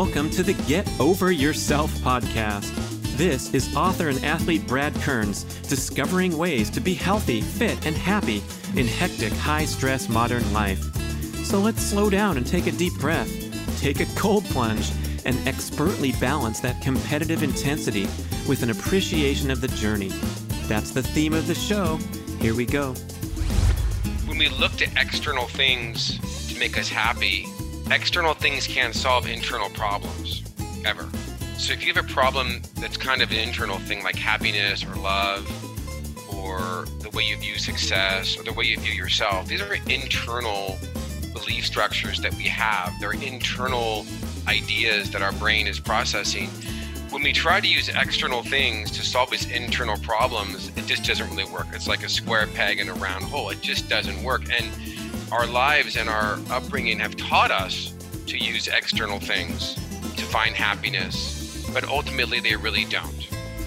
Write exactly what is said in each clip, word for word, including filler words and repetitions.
welcome to the Get Over Yourself podcast. This is author and athlete Brad Kearns discovering ways to be healthy, fit, and happy in hectic, high-stress modern life. So let's slow down and take a deep breath, take a cold plunge, and expertly balance that competitive intensity with an appreciation of the journey. That's the theme of the show. Here we go. When we look to external things to make us happy, external things can't solve internal problems, ever. So if you have a problem that's kind of an internal thing like happiness or love or the way you view success or the way you view yourself, these are internal belief structures that we have. They're internal ideas that our brain is processing. When we try to use external things to solve these internal problems, it just doesn't really work. It's like a square peg in a round hole. It just doesn't work. And our lives and our upbringing have taught us to use external things to find happiness, but ultimately they really don't.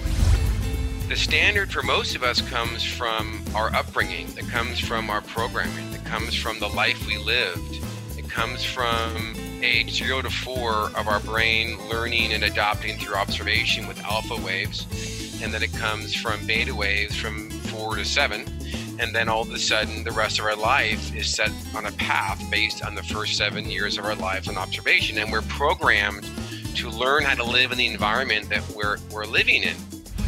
The standard for most of us comes from our upbringing, it comes from our programming, it comes from the life we lived, it comes from age zero to four of our brain learning and adopting through observation with alpha waves, and then it comes from beta waves from four to seven. And then all of a sudden, the rest of our life is set on a path based on the first seven years of our life on observation. And we're programmed to learn how to live in the environment that we're, we're living in.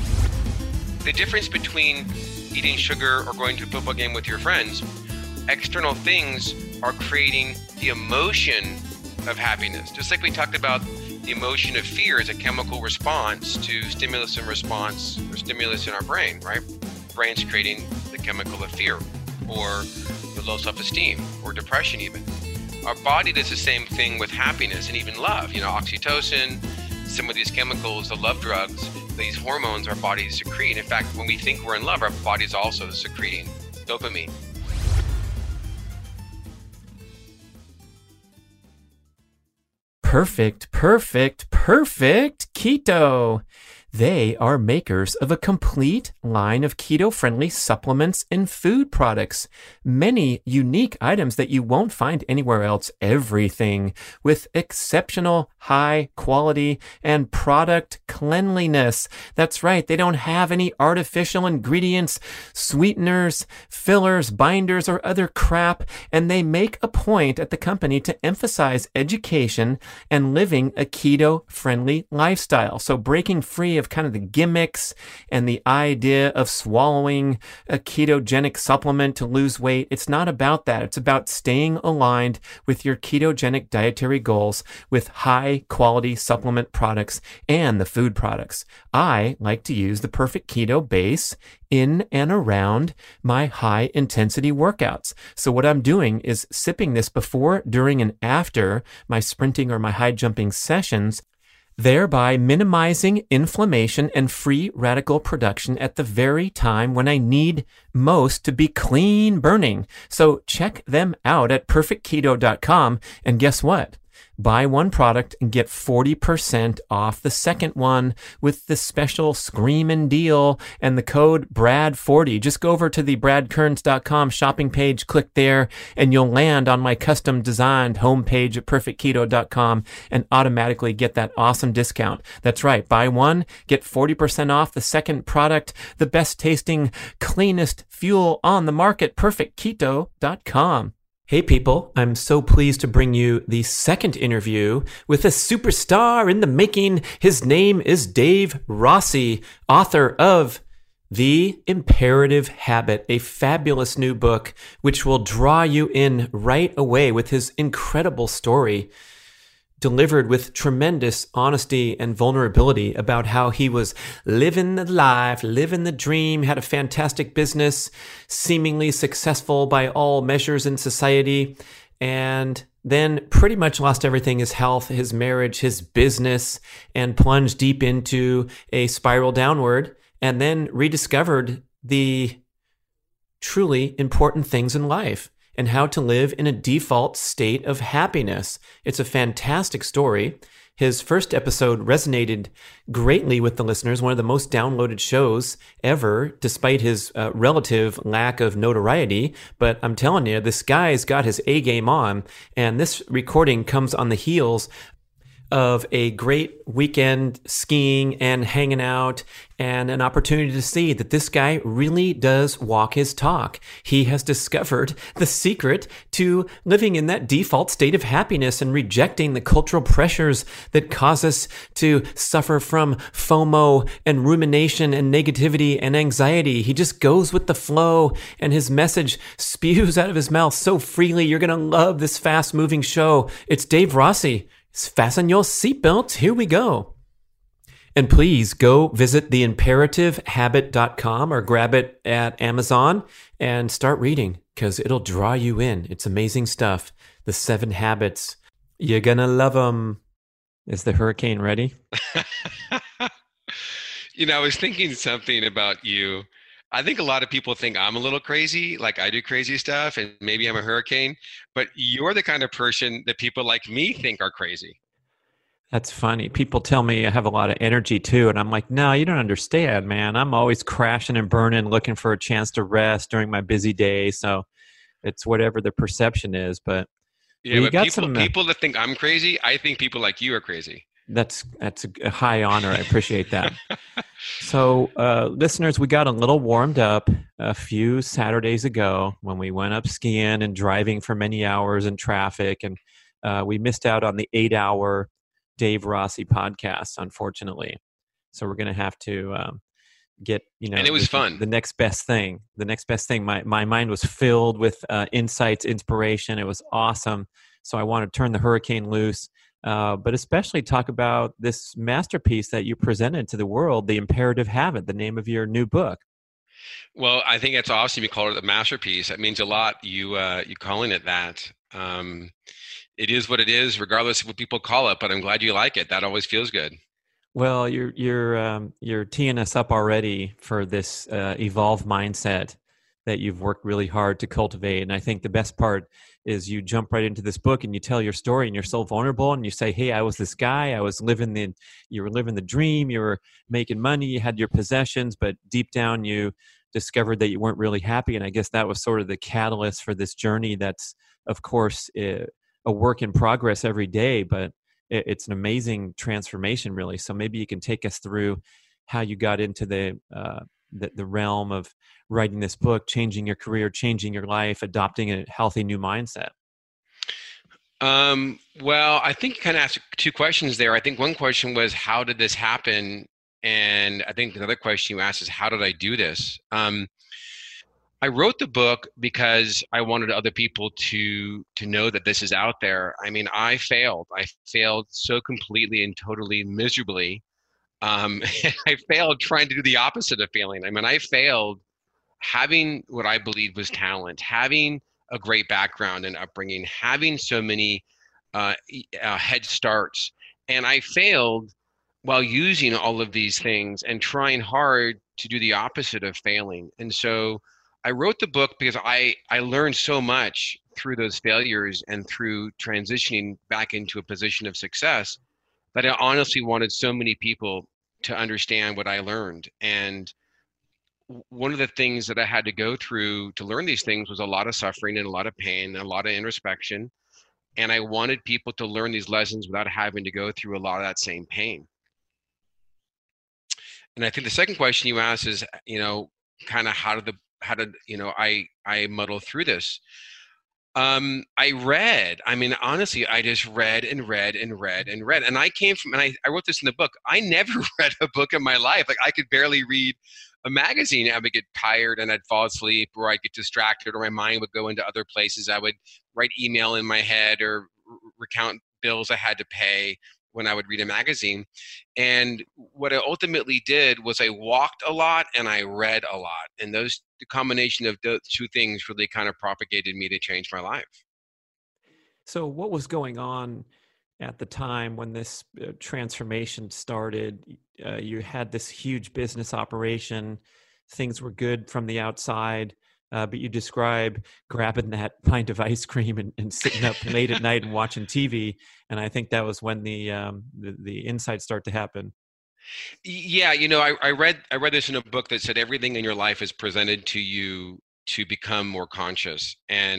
The difference between eating sugar or going to a football game with your friends, external things are creating the emotion of happiness. Just like we talked about the emotion of fear as a chemical response to stimulus and response or stimulus in our brain, right? Brain's creating the chemical of fear or the low self-esteem or depression even. Our body does the same thing with happiness and even love. You know, oxytocin, some of these chemicals, the love drugs, these hormones our bodies secrete. In fact, when we think we're in love, our body's also secreting dopamine. Perfect, perfect, perfect keto. They are makers of a complete line of keto-friendly supplements and food products. Many unique items that you won't find anywhere else. Everything with exceptional high quality and product cleanliness. That's right. They don't have any artificial ingredients, sweeteners, fillers, binders, or other crap. And they make a point at the company to emphasize education and living a keto-friendly lifestyle. So breaking free of kind of the gimmicks and the idea of swallowing a ketogenic supplement to lose weight. It's not about that. It's about staying aligned with your ketogenic dietary goals with high quality supplement products and the food products. I like to use the Perfect Keto Base in and around my high intensity workouts. So what I'm doing is sipping this before, during, and after my sprinting or my high jumping sessions, thereby minimizing inflammation and free radical production at the very time when I need most to be clean burning. So check them out at perfect keto dot com, and guess what? Buy one product and get forty percent off the second one with the special screamin' deal and the code Brad forty. Just go over to the brad kearns dot com shopping page, click there, and you'll land on my custom designed homepage at perfect keto dot com and automatically get that awesome discount. That's right. Buy one, get forty percent off the second product, the best tasting, cleanest fuel on the market, perfect keto dot com. Hey people, I'm so pleased to bring you the second interview with a superstar in the making. His name is Dave Rossi, author of The Imperative Habit, a fabulous new book which will draw you in right away with his incredible story, delivered with tremendous honesty and vulnerability about how he was living the life, living the dream, had a fantastic business, seemingly successful by all measures in society, and then pretty much lost everything, his health, his marriage, his business, and plunged deep into a spiral downward, and then rediscovered the truly important things in life and how to live in a default state of happiness. It's a fantastic story. His first episode resonated greatly with the listeners, one of the most downloaded shows ever, despite his uh, relative lack of notoriety. But I'm telling you, this guy's got his A game on, and this recording comes on the heels of a great weekend skiing and hanging out, and an opportunity to see that this guy really does walk his talk. He has discovered the secret to living in that default state of happiness and rejecting the cultural pressures that cause us to suffer from FOMO and rumination and negativity and anxiety. He just goes with the flow, and his message spews out of his mouth so freely. You're going to love this fast-moving show. It's Dave Rossi. Fasten your seatbelts. Here we go. And please go visit the imperative habit dot com or grab it at Amazon and start reading, because it'll draw you in. It's amazing stuff. The Seven Habits. You're going to love them. Is the hurricane ready? You know, I was thinking something about you. I think a lot of people think I'm a little crazy, like I do crazy stuff, and maybe I'm a hurricane, but you're the kind of person that people like me think are crazy. That's funny. People tell me I have a lot of energy too, and I'm like, no, you don't understand, man. I'm always crashing and burning, looking for a chance to rest during my busy day. So it's whatever the perception is. But yeah, but got people, some, people that think I'm crazy, I think people like you are crazy. That's that's a high honor. I appreciate that. So, uh, listeners, we got a little warmed up a few Saturdays ago when we went up skiing and driving for many hours in traffic, and uh, we missed out on the eight-hour Dave Rossi podcast, unfortunately. So we're going to have to um, get, you know, and it was the, fun. The next best thing. The next best thing. My my mind was filled with uh, insights, inspiration. It was awesome. So I want to turn the hurricane loose. Uh, but especially talk about this masterpiece that you presented to the world, The Imperative Habit, the name of your new book. Well, I think it's awesome you call it a masterpiece. That means a lot, you uh, you calling it that. Um, it is what it is, regardless of what people call it, but I'm glad you like it. That always feels good. Well, you're, you're, um, you're teeing us up already for this uh, evolved mindset that you've worked really hard to cultivate. And I think the best part is you jump right into this book and you tell your story, and you're so vulnerable, and you say, hey, I was this guy, I was living the, you were living the dream, you were making money, you had your possessions, but deep down you discovered that you weren't really happy. And I guess that was sort of the catalyst for this journey that's, of course, a work in progress every day, but it's an amazing transformation, really. So maybe you can take us through how you got into the, uh, the, the realm of writing this book, changing your career, changing your life, adopting a healthy new mindset. Um, well, I think you kind of asked two questions there. I think one question was, how did this happen? And I think another question you asked is, how did I do this? Um, I wrote the book because I wanted other people to to know that this is out there. I mean, I failed. I failed so completely and totally miserably. Um, I failed trying to do the opposite of failing. I mean, I failed having what I believed was talent, having a great background and upbringing, having so many uh, uh, head starts. And I failed while using all of these things and trying hard to do the opposite of failing. And so I wrote the book because I, I learned so much through those failures and through transitioning back into a position of success that I honestly wanted so many people to understand what I learned. And one of the things that I had to go through to learn these things was a lot of suffering and a lot of pain and a lot of introspection. And I wanted people to learn these lessons without having to go through a lot of that same pain. And I think the second question you asked is, you know, kind of how did the, how did, you know, I, I muddle through this. Um, I read, I mean, honestly, I just read and read and read and read. And I came from, and I, I wrote this in the book, I never read a book in my life. Like I could barely read a magazine. I would get tired and I'd fall asleep, or I'd get distracted, or my mind would go into other places. I would write email in my head or r- recount bills I had to pay when I would read a magazine. And what I ultimately did was I walked a lot and I read a lot. And those, the combination of those two things really kind of propagated me to change my life. So what was going on at the time when this uh, transformation started? Uh, you had this huge business operation. Things were good from the outside, uh, but you describe grabbing that pint of ice cream and, and sitting up late at night and watching T V. And I think that was when the um, the, the insights start to happen. Yeah, you know, I, I read I read this in a book that said everything in your life is presented to you to become more conscious. And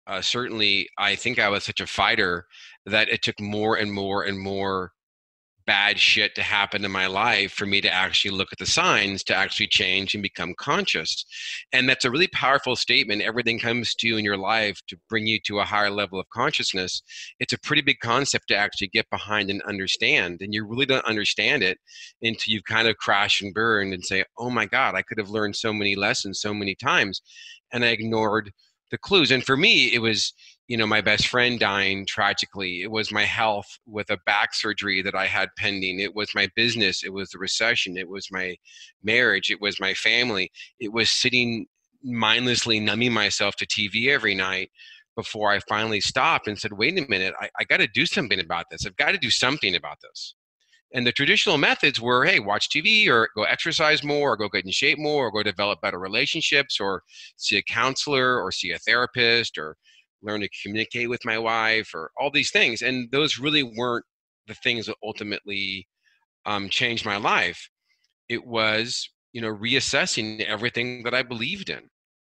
uh, certainly I think I was such a fighter that it took more and more and more bad shit to happen in my life for me to actually look at the signs to actually change and become conscious. And that's a really powerful statement. Everything comes to you in your life to bring you to a higher level of consciousness. It's a pretty big concept to actually get behind and understand. And you really don't understand it until you kind of crash and burn and say, oh my God, I could have learned so many lessons so many times. And I ignored the clues. And for me, it was, you know, my best friend dying tragically. It was my health with a back surgery that I had pending. It was my business. It was the recession. It was my marriage. It was my family. It was sitting mindlessly numbing myself to T V every night before I finally stopped and said, wait a minute, I, I got to do something about this. I've got to do something about this. And the traditional methods were, hey, watch T V or go exercise more or go get in shape more or go develop better relationships or see a counselor or see a therapist or learn to communicate with my wife or all these things. And those really weren't the things that ultimately um, changed my life. It was, you know, reassessing everything that I believed in.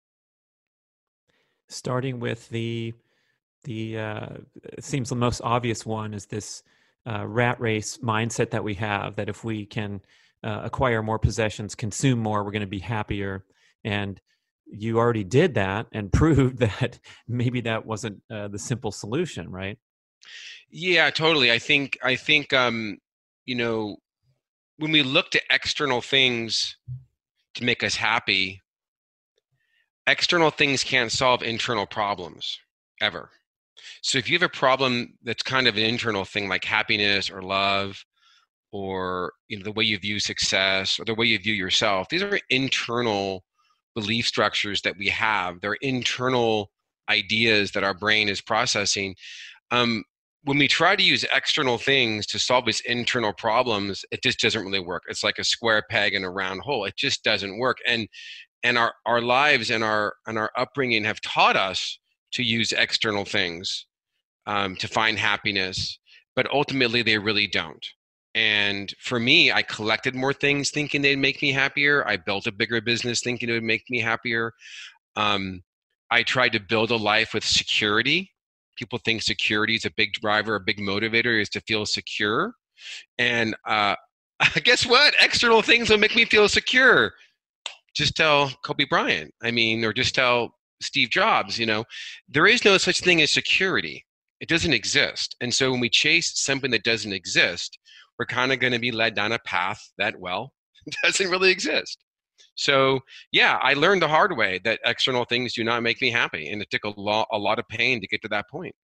Starting with the, the uh, it seems the most obvious one is this uh, rat race mindset that we have, that if we can uh, acquire more possessions, consume more, we're going to be happier. And you already did that and proved that maybe that wasn't uh, the simple solution, right? Yeah, totally. I think, I think, um, you know, when we look to external things to make us happy, external things can't solve internal problems ever. So if you have a problem that's kind of an internal thing like happiness or love or, you know, the way you view success or the way you view yourself, these are internal belief structures that we have. They're internal ideas that our brain is processing. Um, when we try to use external things to solve these internal problems, it just doesn't really work. It's like a square peg in a round hole. It just doesn't work. And and our, our lives and our and our upbringing have taught us to use external things um, to find happiness, but ultimately they really don't. And for me, I collected more things thinking they'd make me happier. I built a bigger business thinking it would make me happier. Um, I tried to build a life with security. People think security is a big driver, a big motivator is to feel secure. And uh, guess what? External things will make me feel secure. Just tell Kobe Bryant, I mean, or just tell Steve Jobs, you know, there is no such thing as security. It doesn't exist. And so when we chase something that doesn't exist, we're kind of going to be led down a path that, well, doesn't really exist. So yeah, I learned the hard way that external things do not make me happy. And it took a lot, a lot of pain to get to that point.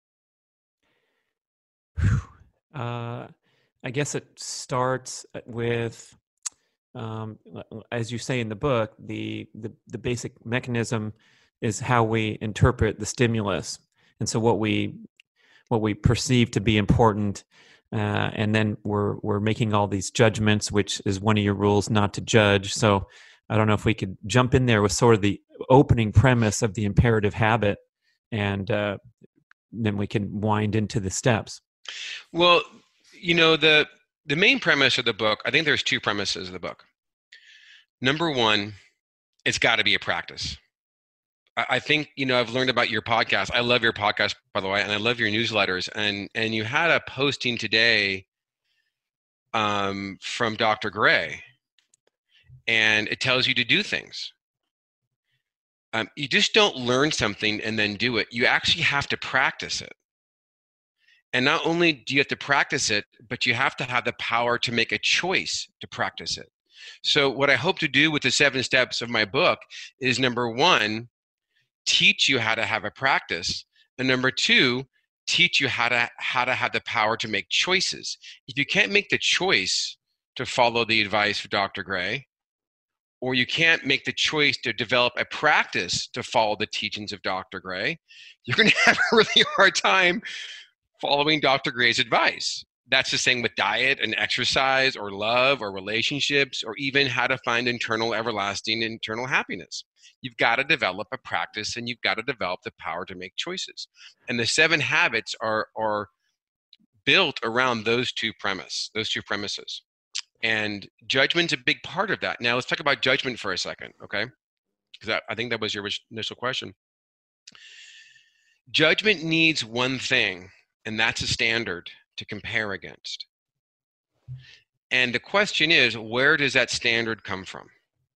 Uh, I guess it starts with, um, as you say in the book, the, the, the basic mechanism is how we interpret the stimulus. And so what we, what we perceive to be important, uh, and then we're, we're making all these judgments, which is one of your rules, not to judge. So I don't know if we could jump in there with sort of the opening premise of the imperative habit, and uh, then we can wind into the steps. Well, you know, the the main premise of the book, I think there's two premises of the book. Number one, it's got to be a practice. I, I think, you know, I've learned about your podcast. I love your podcast, by the way, and I love your newsletters. And and you had a posting today um, from Doctor Gray, and it tells you to do things. Um, you just don't learn something and then do it. You actually have to practice it. And not only do you have to practice it, but you have to have the power to make a choice to practice it. So what I hope to do with the seven steps of my book is, number one, teach you how to have a practice. And number two, teach you how to, how to have the power to make choices. If you can't make the choice to follow the advice of Doctor Gray, or you can't make the choice to develop a practice to follow the teachings of Doctor Gray, you're going to have a really hard time following Doctor Gray's advice. That's the same with diet and exercise or love or relationships or even how to find internal, everlasting, internal happiness. You've got to develop a practice and you've got to develop the power to make choices. And the seven habits are, are built around those two premise, those two premises. And judgment's a big part of that. Now let's talk about judgment for a second, okay? Because I think that was your initial question. Judgment needs one thing, and that's a standard to compare against. And the question is, where does that standard come from?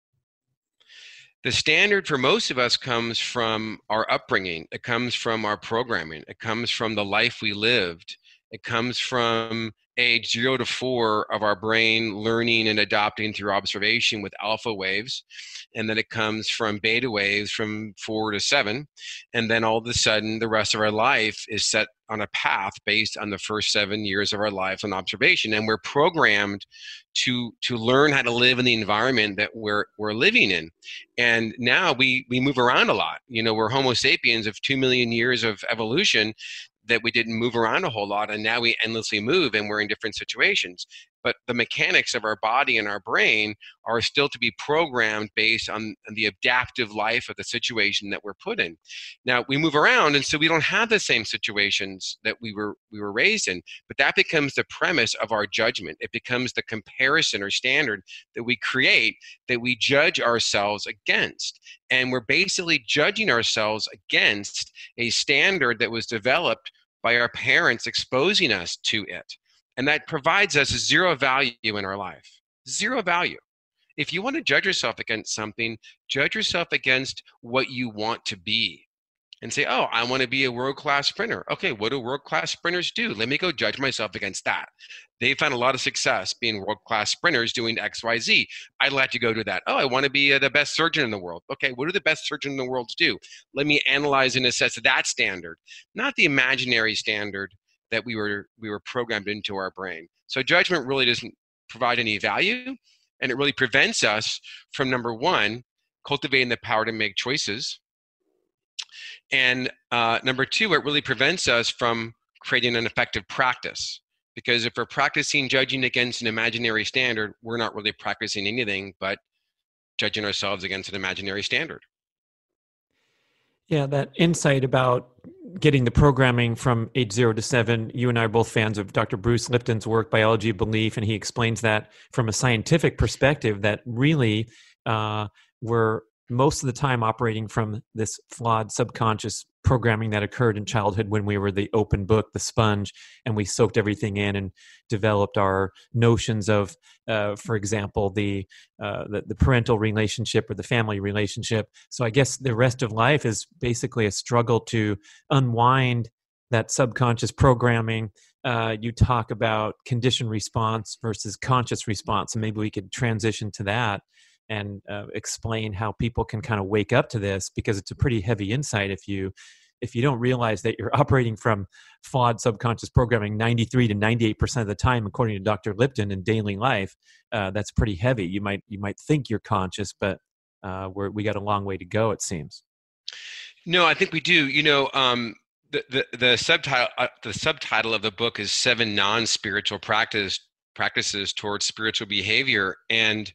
The standard for most of us comes from our upbringing. It comes from our programming. It comes from the life we lived. It comes from age zero to four of our brain learning and adopting through observation with alpha waves. And then it comes from beta waves from four to seven. And then all of a sudden, the rest of our life is set on a path based on the first seven years of our life on observation. And we're programmed to to learn how to live in the environment that we're we're living in. And now we we move around a lot. You know, we're Homo sapiens of two million years of evolution that we didn't move around a whole lot, and now we endlessly move and we're in different situations. But the mechanics of our body and our brain are still to be programmed based on the adaptive life of the situation that we're put in. Now we move around, and so we don't have the same situations that we were we were raised in. But that becomes the premise of our judgment. It becomes the comparison or standard that we create, that we judge ourselves against. And we're basically judging ourselves against a standard that was developed by our parents exposing us to it. And that provides us zero value in our life. Zero value. If you want to judge yourself against something, judge yourself against what you want to be. And say, oh, I want to be a world-class sprinter. Okay, what do world-class sprinters do? Let me go judge myself against that. They found a lot of success being world-class sprinters doing X, Y, Z. I'd like to go do that. Oh, I want to be uh, the best surgeon in the world. Okay, what do the best surgeons in the world do? Let me analyze and assess that standard, not the imaginary standard that we were we were programmed into our brain. So judgment really doesn't provide any value, and it really prevents us from, number one, cultivating the power to make choices. And uh, number two, it really prevents us from creating an effective practice. Because if we're practicing judging against an imaginary standard, we're not really practicing anything but judging ourselves against an imaginary standard. Yeah, that insight about getting the programming from age zero to seven, you and I are both fans of Doctor Bruce Lipton's work, Biology of Belief, and he explains that from a scientific perspective, that really uh, we're most of the time operating from this flawed subconscious programming that occurred in childhood when we were the open book, the sponge, and we soaked everything in and developed our notions of, uh, for example, the, uh, the the parental relationship or the family relationship. So I guess the rest of life is basically a struggle to unwind that subconscious programming. Uh, you talk about conditioned response versus conscious response, and maybe we could transition to that and uh, explain how people can kind of wake up to this, because it's a pretty heavy insight if you if you don't realize that you're operating from flawed subconscious programming ninety-three to ninety-eight percent of the time, according to Doctor Lipton, in daily life. Uh, that's pretty heavy. You might you might think you're conscious, but uh, we're, we got a long way to go, it seems. No, I think we do. You know, um, the, the the subtitle uh, the subtitle of the book is Seven Non-Spiritual Practice Practices Towards Spiritual Behavior, and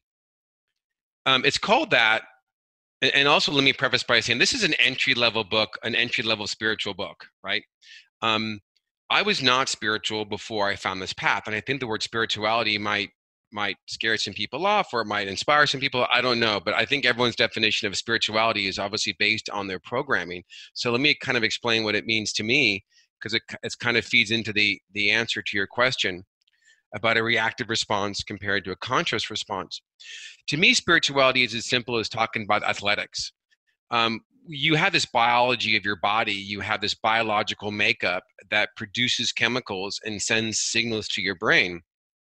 Um, it's called that. And also, let me preface by saying this is an entry-level book, an entry-level spiritual book, right? Um, I was not spiritual before I found this path. And I think the word spirituality might might scare some people off, or it might inspire some people. I don't know. But I think everyone's definition of spirituality is obviously based on their programming. So let me kind of explain what it means to me, because it, it kind of feeds into the, the answer to your question about a reactive response compared to a conscious response. To me, spirituality is as simple as talking about athletics. Um, you have this biology of your body, you have this biological makeup that produces chemicals and sends signals to your brain.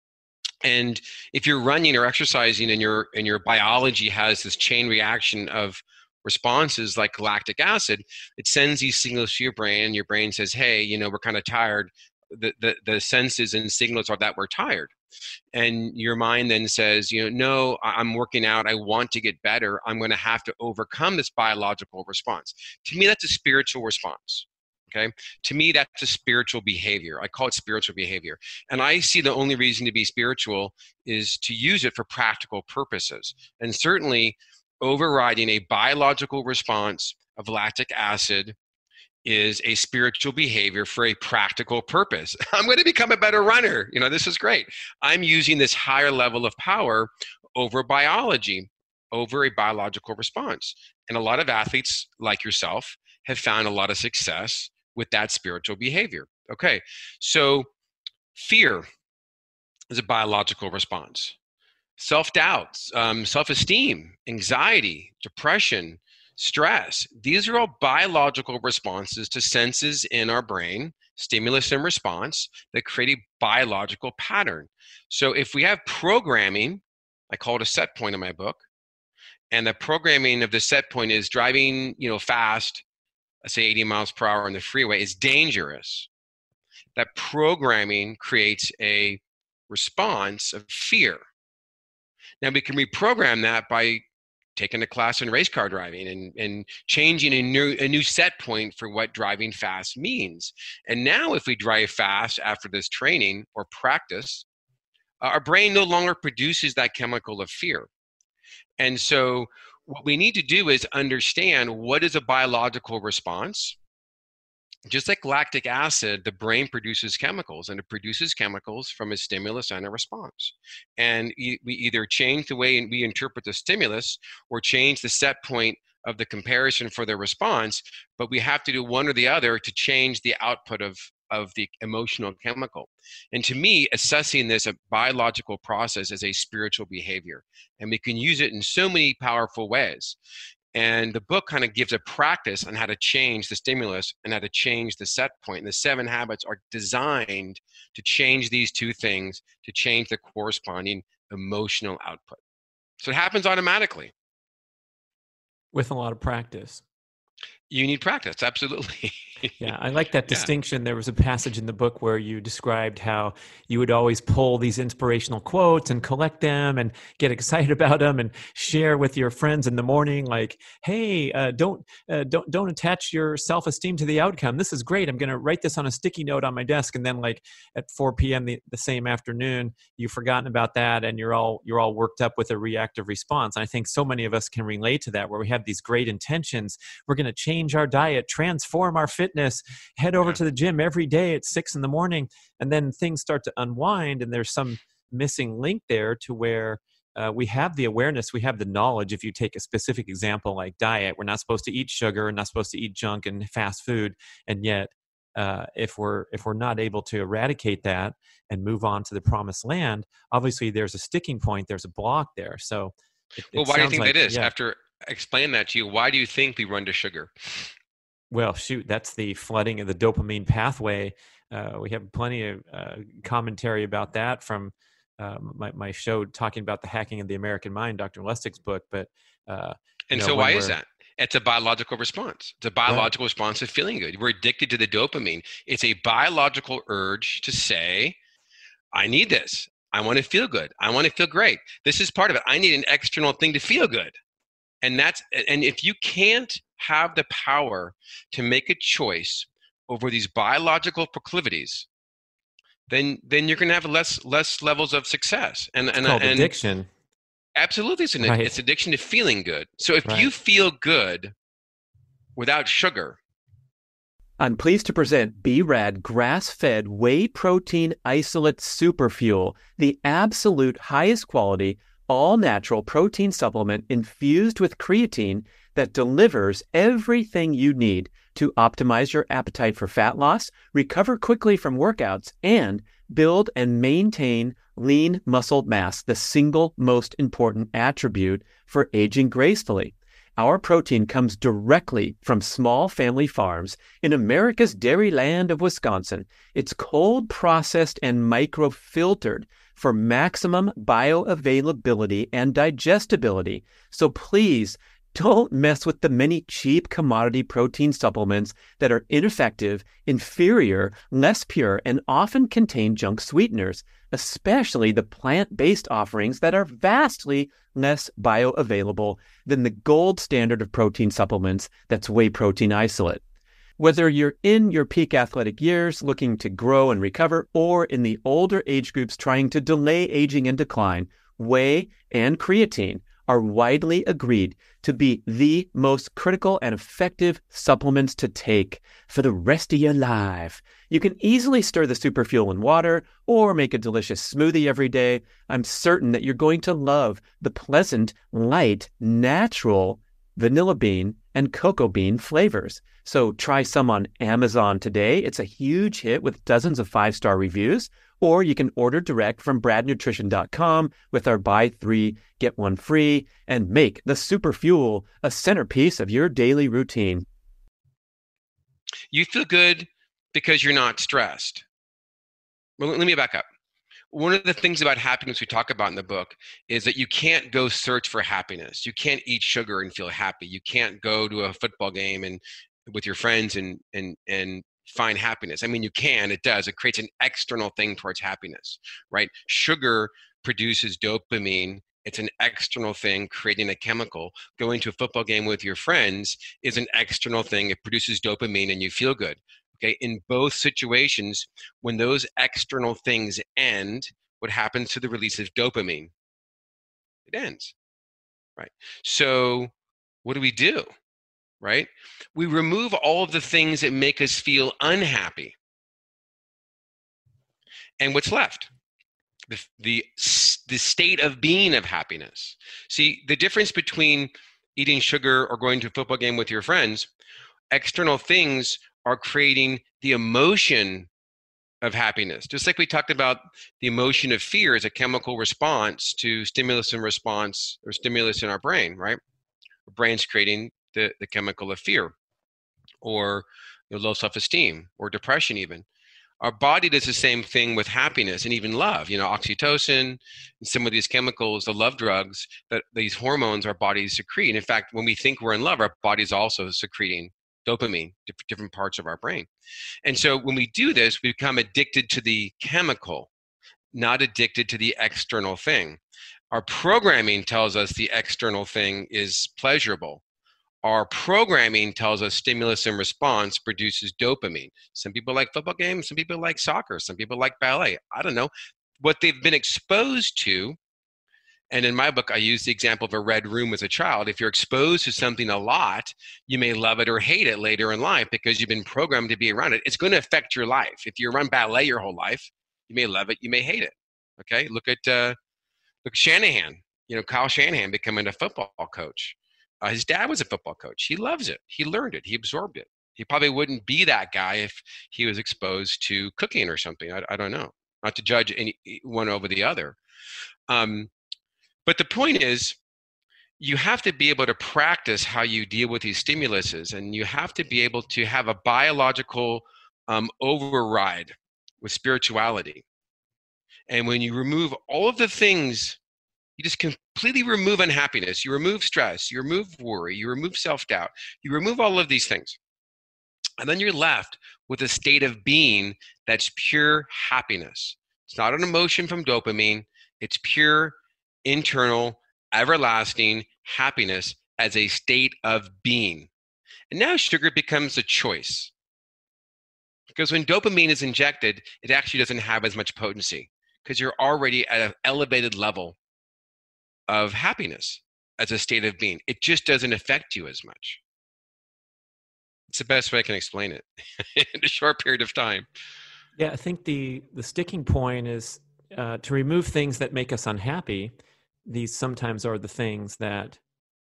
And if you're running or exercising and your and your biology has this chain reaction of responses like lactic acid, it sends these signals to your brain, and your brain says, hey, you know, we're kind of tired. The, the the senses and signals are that we're tired. And your mind then says, you know, no, I'm working out. I want to get better. I'm going to have to overcome this biological response. To me, that's a spiritual response. Okay. To me, that's a spiritual behavior. I call it spiritual behavior. And I see the only reason to be spiritual is to use it for practical purposes. And certainly overriding a biological response of lactic acid is a spiritual behavior for a practical purpose. I'm going to become a better runner. You know, this is great. I'm using this higher level of power over biology, over a biological response. And a lot of athletes like yourself have found a lot of success with that spiritual behavior. Okay, so fear is a biological response. Self-doubt, um, self-esteem, anxiety, depression, stress, these are all biological responses to senses in our brain, stimulus and response, that create a biological pattern. So if we have programming, I call it a set point in my book, and the programming of the set point is driving, you know, fast, let's say eighty miles per hour on the freeway, is dangerous. That programming creates a response of fear. Now we can reprogram that by taking a class in race car driving and, and changing a new, a new set point for what driving fast means. And now if we drive fast after this training or practice, our brain no longer produces that chemical of fear. And so what we need to do is understand what is a biological response. Just like lactic acid, the brain produces chemicals, and it produces chemicals from a stimulus and a response. And we either change the way we interpret the stimulus or change the set point of the comparison for the response, but we have to do one or the other to change the output of, of the emotional chemical. And to me, assessing this a biological process is a spiritual behavior, and we can use it in so many powerful ways. And the book kind of gives a practice on how to change the stimulus and how to change the set point. And the seven habits are designed to change these two things, to change the corresponding emotional output. So it happens automatically. With a lot of practice. You need practice, absolutely. Yeah, I like that Yeah. distinction. There was a passage in the book where you described how you would always pull these inspirational quotes and collect them and get excited about them and share with your friends in the morning, like, "Hey, uh, don't uh, don't don't attach your self-esteem to the outcome. This is great. I'm going to write this on a sticky note on my desk." And then, like at four p.m. The, the same afternoon, you've forgotten about that, and you're all you're all worked up with a reactive response. And I think so many of us can relate to that, where we have these great intentions. We're going to change our diet, transform our fitness, head over Yeah. to the gym every day at six in the morning, and then things start to unwind, and there's some missing link there to where uh, we have the awareness, we have the knowledge. If you take a specific example like diet, we're not supposed to eat sugar, we're not supposed to eat junk and fast food, and yet uh, if we're if we're not able to eradicate that and move on to the promised land, obviously there's a sticking point, there's a block there. So, it, Well, it why do you sounds think like, that is? yeah. After explaining that to you, why do you think we run to sugar? Well, shoot, that's the flooding of the dopamine pathway. Uh, we have plenty of uh, commentary about that from uh, my, my show talking about the hacking of the American mind, Doctor Lustig's book. But uh, And you so know, why when is we're- that? It's a biological response. It's a biological response of feeling good. We're addicted to the dopamine. It's a biological urge to say, I need this. I want to feel good. I want to feel great. This is part of it. I need an external thing to feel good. And that's and if you can't have the power to make a choice over these biological proclivities, then then you're going to have less less levels of success. And and, it's called and addiction. absolutely, it's an Right. it's addiction to feeling good. So if Right. you feel good without sugar, I'm pleased to present B-Rad grass-fed whey protein isolate superfuel, the absolute highest quality, all-natural protein supplement infused with creatine that delivers everything you need to optimize your appetite for fat loss, recover quickly from workouts, and build and maintain lean muscle mass, the single most important attribute for aging gracefully. Our protein comes directly from small family farms in America's dairy land of Wisconsin. It's cold processed and microfiltered for maximum bioavailability and digestibility. So please don't mess with the many cheap commodity protein supplements that are ineffective, inferior, less pure, and often contain junk sweeteners, especially the plant-based offerings that are vastly less bioavailable than the gold standard of protein supplements, that's whey protein isolate. Whether you're in your peak athletic years looking to grow and recover, or in the older age groups trying to delay aging and decline, whey and creatine are widely agreed to be the most critical and effective supplements to take for the rest of your life. You can easily stir the superfuel in water or make a delicious smoothie every day. I'm certain that you're going to love the pleasant, light, natural vanilla bean and cocoa bean flavors. So try some on Amazon today. It's a huge hit with dozens of five-star reviews. Or you can order direct from brad nutrition dot com with our buy three, get one free, and make the Super Fuel a centerpiece of your daily routine. You feel good because you're not stressed. Well, let me back up. One of the things about happiness we talk about in the book is that you can't go search for happiness. You can't eat sugar and feel happy. You can't go to a football game and with your friends and and and find happiness. I mean, you can, it does. It creates an external thing towards happiness, right? Sugar produces dopamine. It's an external thing, creating a chemical. Going to a football game with your friends is an external thing. It produces dopamine and you feel good. Okay, in both situations, when those external things end, what happens to the release of dopamine? It ends, right? So what do we do, right? We remove all of the things that make us feel unhappy. And what's left? The, the, the state of being of happiness. See, the difference between eating sugar or going to a football game with your friends, external things are creating the emotion of happiness. Just like we talked about the emotion of fear as a chemical response to stimulus and response or stimulus in our brain, right? Our brain's creating the, the chemical of fear or you know, low self-esteem or depression even. Our body does the same thing with happiness and even love. You know, oxytocin and some of these chemicals, the love drugs, that these hormones our bodies secrete. And in fact, when we think we're in love, our body's also secreting dopamine, different parts of our brain. And so when we do this, we become addicted to the chemical, not addicted to the external thing. Our programming tells us the external thing is pleasurable. Our programming tells us stimulus and response produces dopamine. Some people like football games, some people like soccer, some people like ballet. I don't know. What they've been exposed to, and in my book, I use the example of a red room as a child. If you're exposed to something a lot, you may love it or hate it later in life because you've been programmed to be around it. It's going to affect your life. If you're around ballet your whole life, you may love it, you may hate it. Okay, look at uh, look at Shanahan. You know, Kyle Shanahan becoming a football coach. Uh, his dad was a football coach. He loves it. He learned it. He absorbed it. He probably wouldn't be that guy if he was exposed to cooking or something. I, I don't know. Not to judge any one over the other. Um, But the point is, you have to be able to practice how you deal with these stimuluses, and you have to be able to have a biological um, override with spirituality. And when you remove all of the things, you just completely remove unhappiness, you remove stress, you remove worry, you remove self-doubt, you remove all of these things. And then you're left with a state of being that's pure happiness. It's not an emotion from dopamine, it's pure internal, everlasting happiness as a state of being. And now sugar becomes a choice. Because when dopamine is injected, it actually doesn't have as much potency because you're already at an elevated level of happiness as a state of being. It just doesn't affect you as much. It's the best way I can explain it in a short period of time. Yeah, I think the, the sticking point is uh, to remove things that make us unhappy. These sometimes are the things that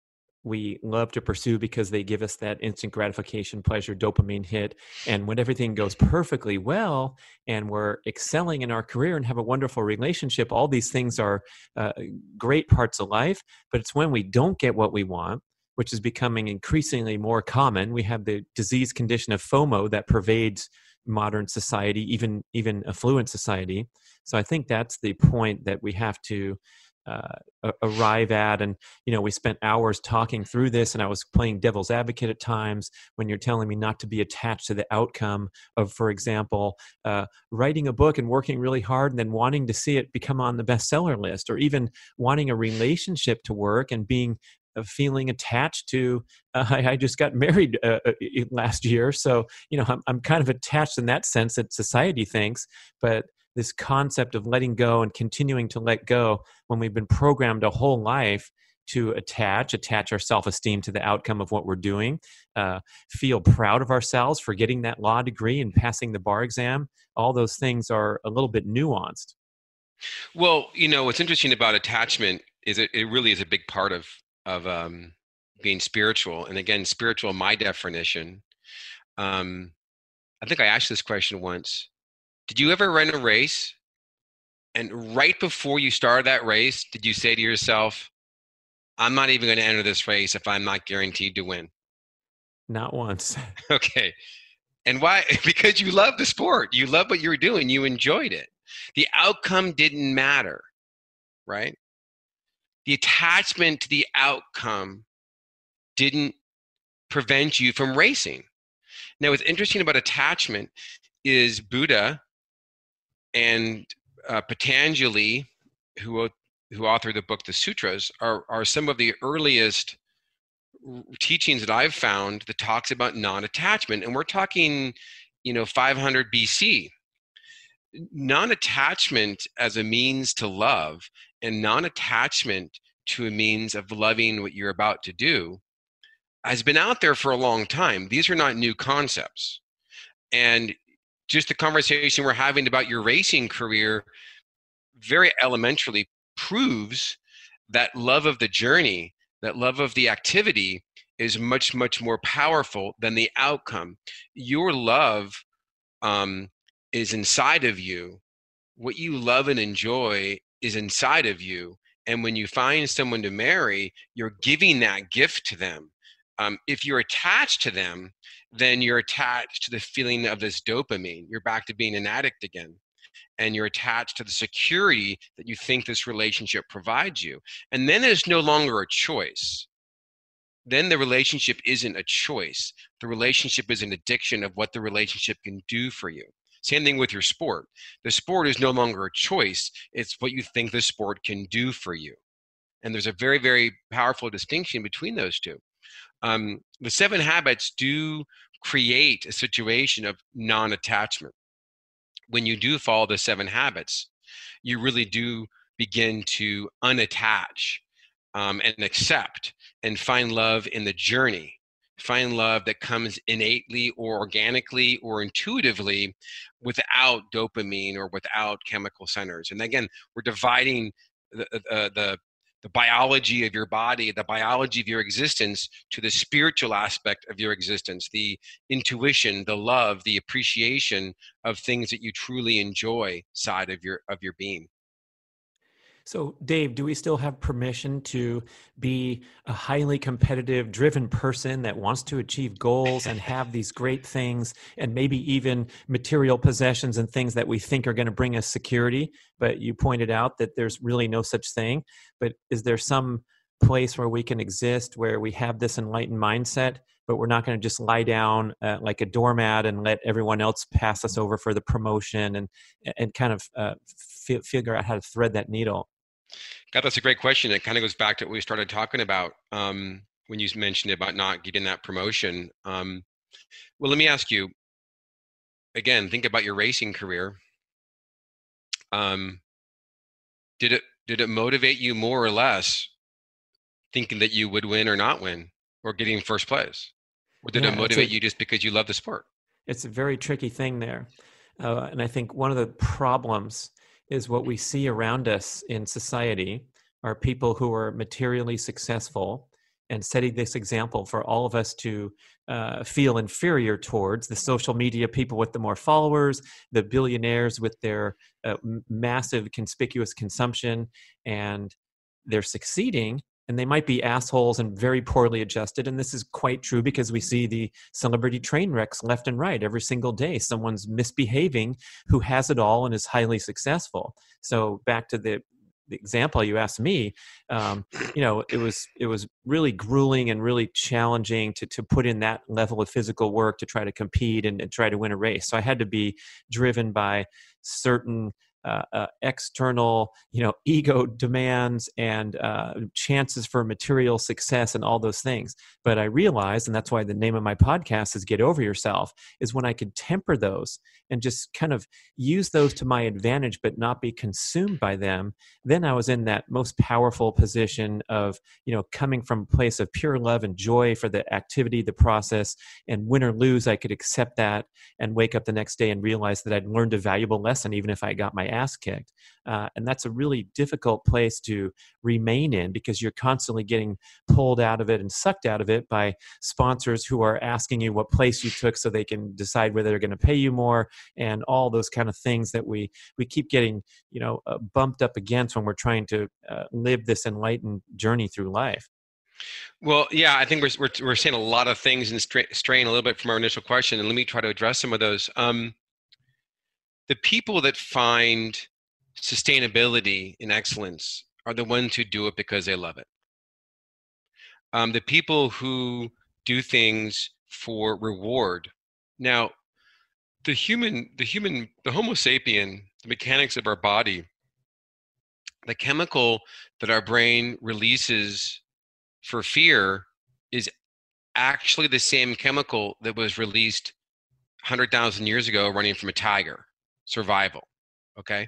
we love to pursue because they give us that instant gratification, pleasure, dopamine hit. And when everything goes perfectly well and we're excelling in our career and have a wonderful relationship, all these things are uh, great parts of life. But it's when we don't get what we want, which is becoming increasingly more common. We have the disease condition of FOMO that pervades modern society, even, even affluent society. So I think that's the point that we have to Uh, arrive at. And, you know, we spent hours talking through this, and I was playing devil's advocate at times when you're telling me not to be attached to the outcome of, for example, uh, writing a book and working really hard and then wanting to see it become on the bestseller list, or even wanting a relationship to work and being uh, feeling attached to, uh, I, I just got married uh, last year. So, you know, I'm, I'm kind of attached in that sense that society thinks, but this concept of letting go and continuing to let go when we've been programmed a whole life to attach, attach our self-esteem to the outcome of what we're doing, uh, feel proud of ourselves for getting that law degree and passing the bar exam. All those things are a little bit nuanced. Well, you know, what's interesting about attachment is it, it really is a big part of, of um, being spiritual. And again, spiritual, my definition. Um, I think I asked this question once. Did you ever run a race? And right before you started that race, did you say to yourself, I'm not even going to enter this race if I'm not guaranteed to win? Not once. Okay. And why? Because you love the sport. You love what you were doing. You enjoyed it. The outcome didn't matter, right? The attachment to the outcome didn't prevent you from racing. Now, what's interesting about attachment is Buddha and uh, Patanjali, who who authored the book, the Sutras, are, are some of the earliest teachings that I've found that talks about non-attachment. And we're talking, you know, five hundred B C. Non-attachment as a means to love and non-attachment to a means of loving what you're about to do has been out there for a long time. These are not new concepts. And just the conversation we're having about your racing career very elementarily proves that love of the journey, that love of the activity is much, much more powerful than the outcome. Your love um, is inside of you. What you love and enjoy is inside of you. And when you find someone to marry, you're giving that gift to them. Um, if you're attached to them, then you're attached to the feeling of this dopamine. You're back to being an addict again. And you're attached to the security that you think this relationship provides you. And then there's no longer a choice. Then the relationship isn't a choice. The relationship is an addiction of what the relationship can do for you. Same thing with your sport. The sport is no longer a choice. It's what you think the sport can do for you. And there's a very, very powerful distinction between those two. Um, the seven habits do create a situation of non-attachment. When you do follow the seven habits, you really do begin to unattach um, and accept and find love in the journey. Find love that comes innately or organically or intuitively without dopamine or without chemical centers. And again, we're dividing the, uh, the the biology of your body, the biology of your existence to the spiritual aspect of your existence, the intuition, the love, the appreciation of things that you truly enjoy side of your of your being. So, Dave, do we still have permission to be a highly competitive, driven person that wants to achieve goals and have these great things and maybe even material possessions and things that we think are going to bring us security? But you pointed out that there's really no such thing. But is there some place where we can exist where we have this enlightened mindset, but we're not going to just lie down uh, like a doormat and let everyone else pass us over for the promotion and, and kind of uh, f- figure out how to thread that needle? God, that's a great question. It kind of goes back to what we started talking about um, when you mentioned about not getting that promotion. Um, well, let me ask you, again, think about your racing career. Um, did it did it motivate you more or less thinking that you would win or not win or getting first place? Or did Yeah, it motivate a, you just because you love the sport? It's a very tricky thing there. Uh, and I think one of the problems is what we see around us in society are people who are materially successful and setting this example for all of us to uh, feel inferior towards the social media people with the more followers, the billionaires with their uh, massive conspicuous consumption, and they're succeeding. And they might be assholes and very poorly adjusted. And this is quite true because we see the celebrity train wrecks left and right every single day. Someone's misbehaving who has it all and is highly successful. So back to the, the example you asked me, um, you know, it was it was really grueling and really challenging to to put in that level of physical work to try to compete and, and try to win a race. So I had to be driven by certain Uh, uh, external, you know, ego demands and uh, chances for material success and all those things. But I realized, and that's why the name of my podcast is Get Over Yourself, is when I could temper those and just kind of use those to my advantage, but not be consumed by them. Then I was in that most powerful position of, you know, coming from a place of pure love and joy for the activity, the process, and win or lose, I could accept that and wake up the next day and realize that I'd learned a valuable lesson, even if I got my ass kicked. Uh, and that's a really difficult place to remain in, because you're constantly getting pulled out of it and sucked out of it by sponsors who are asking you what place you took so they can decide whether they're going to pay you more, and all those kind of things that we we keep getting, you know, uh, bumped up against when we're trying to uh, live this enlightened journey through life. Well, yeah, I think we're we're, we're saying a lot of things and stra- straying a little bit from our initial question, and let me try to address some of those. Um, the people that find sustainability in excellence are the ones who do it because they love it. Um, the people who do things for reward. Now, the human, the human, the Homo sapien, the mechanics of our body, the chemical that our brain releases for fear is actually the same chemical that was released one hundred thousand years ago running from a tiger, survival, okay?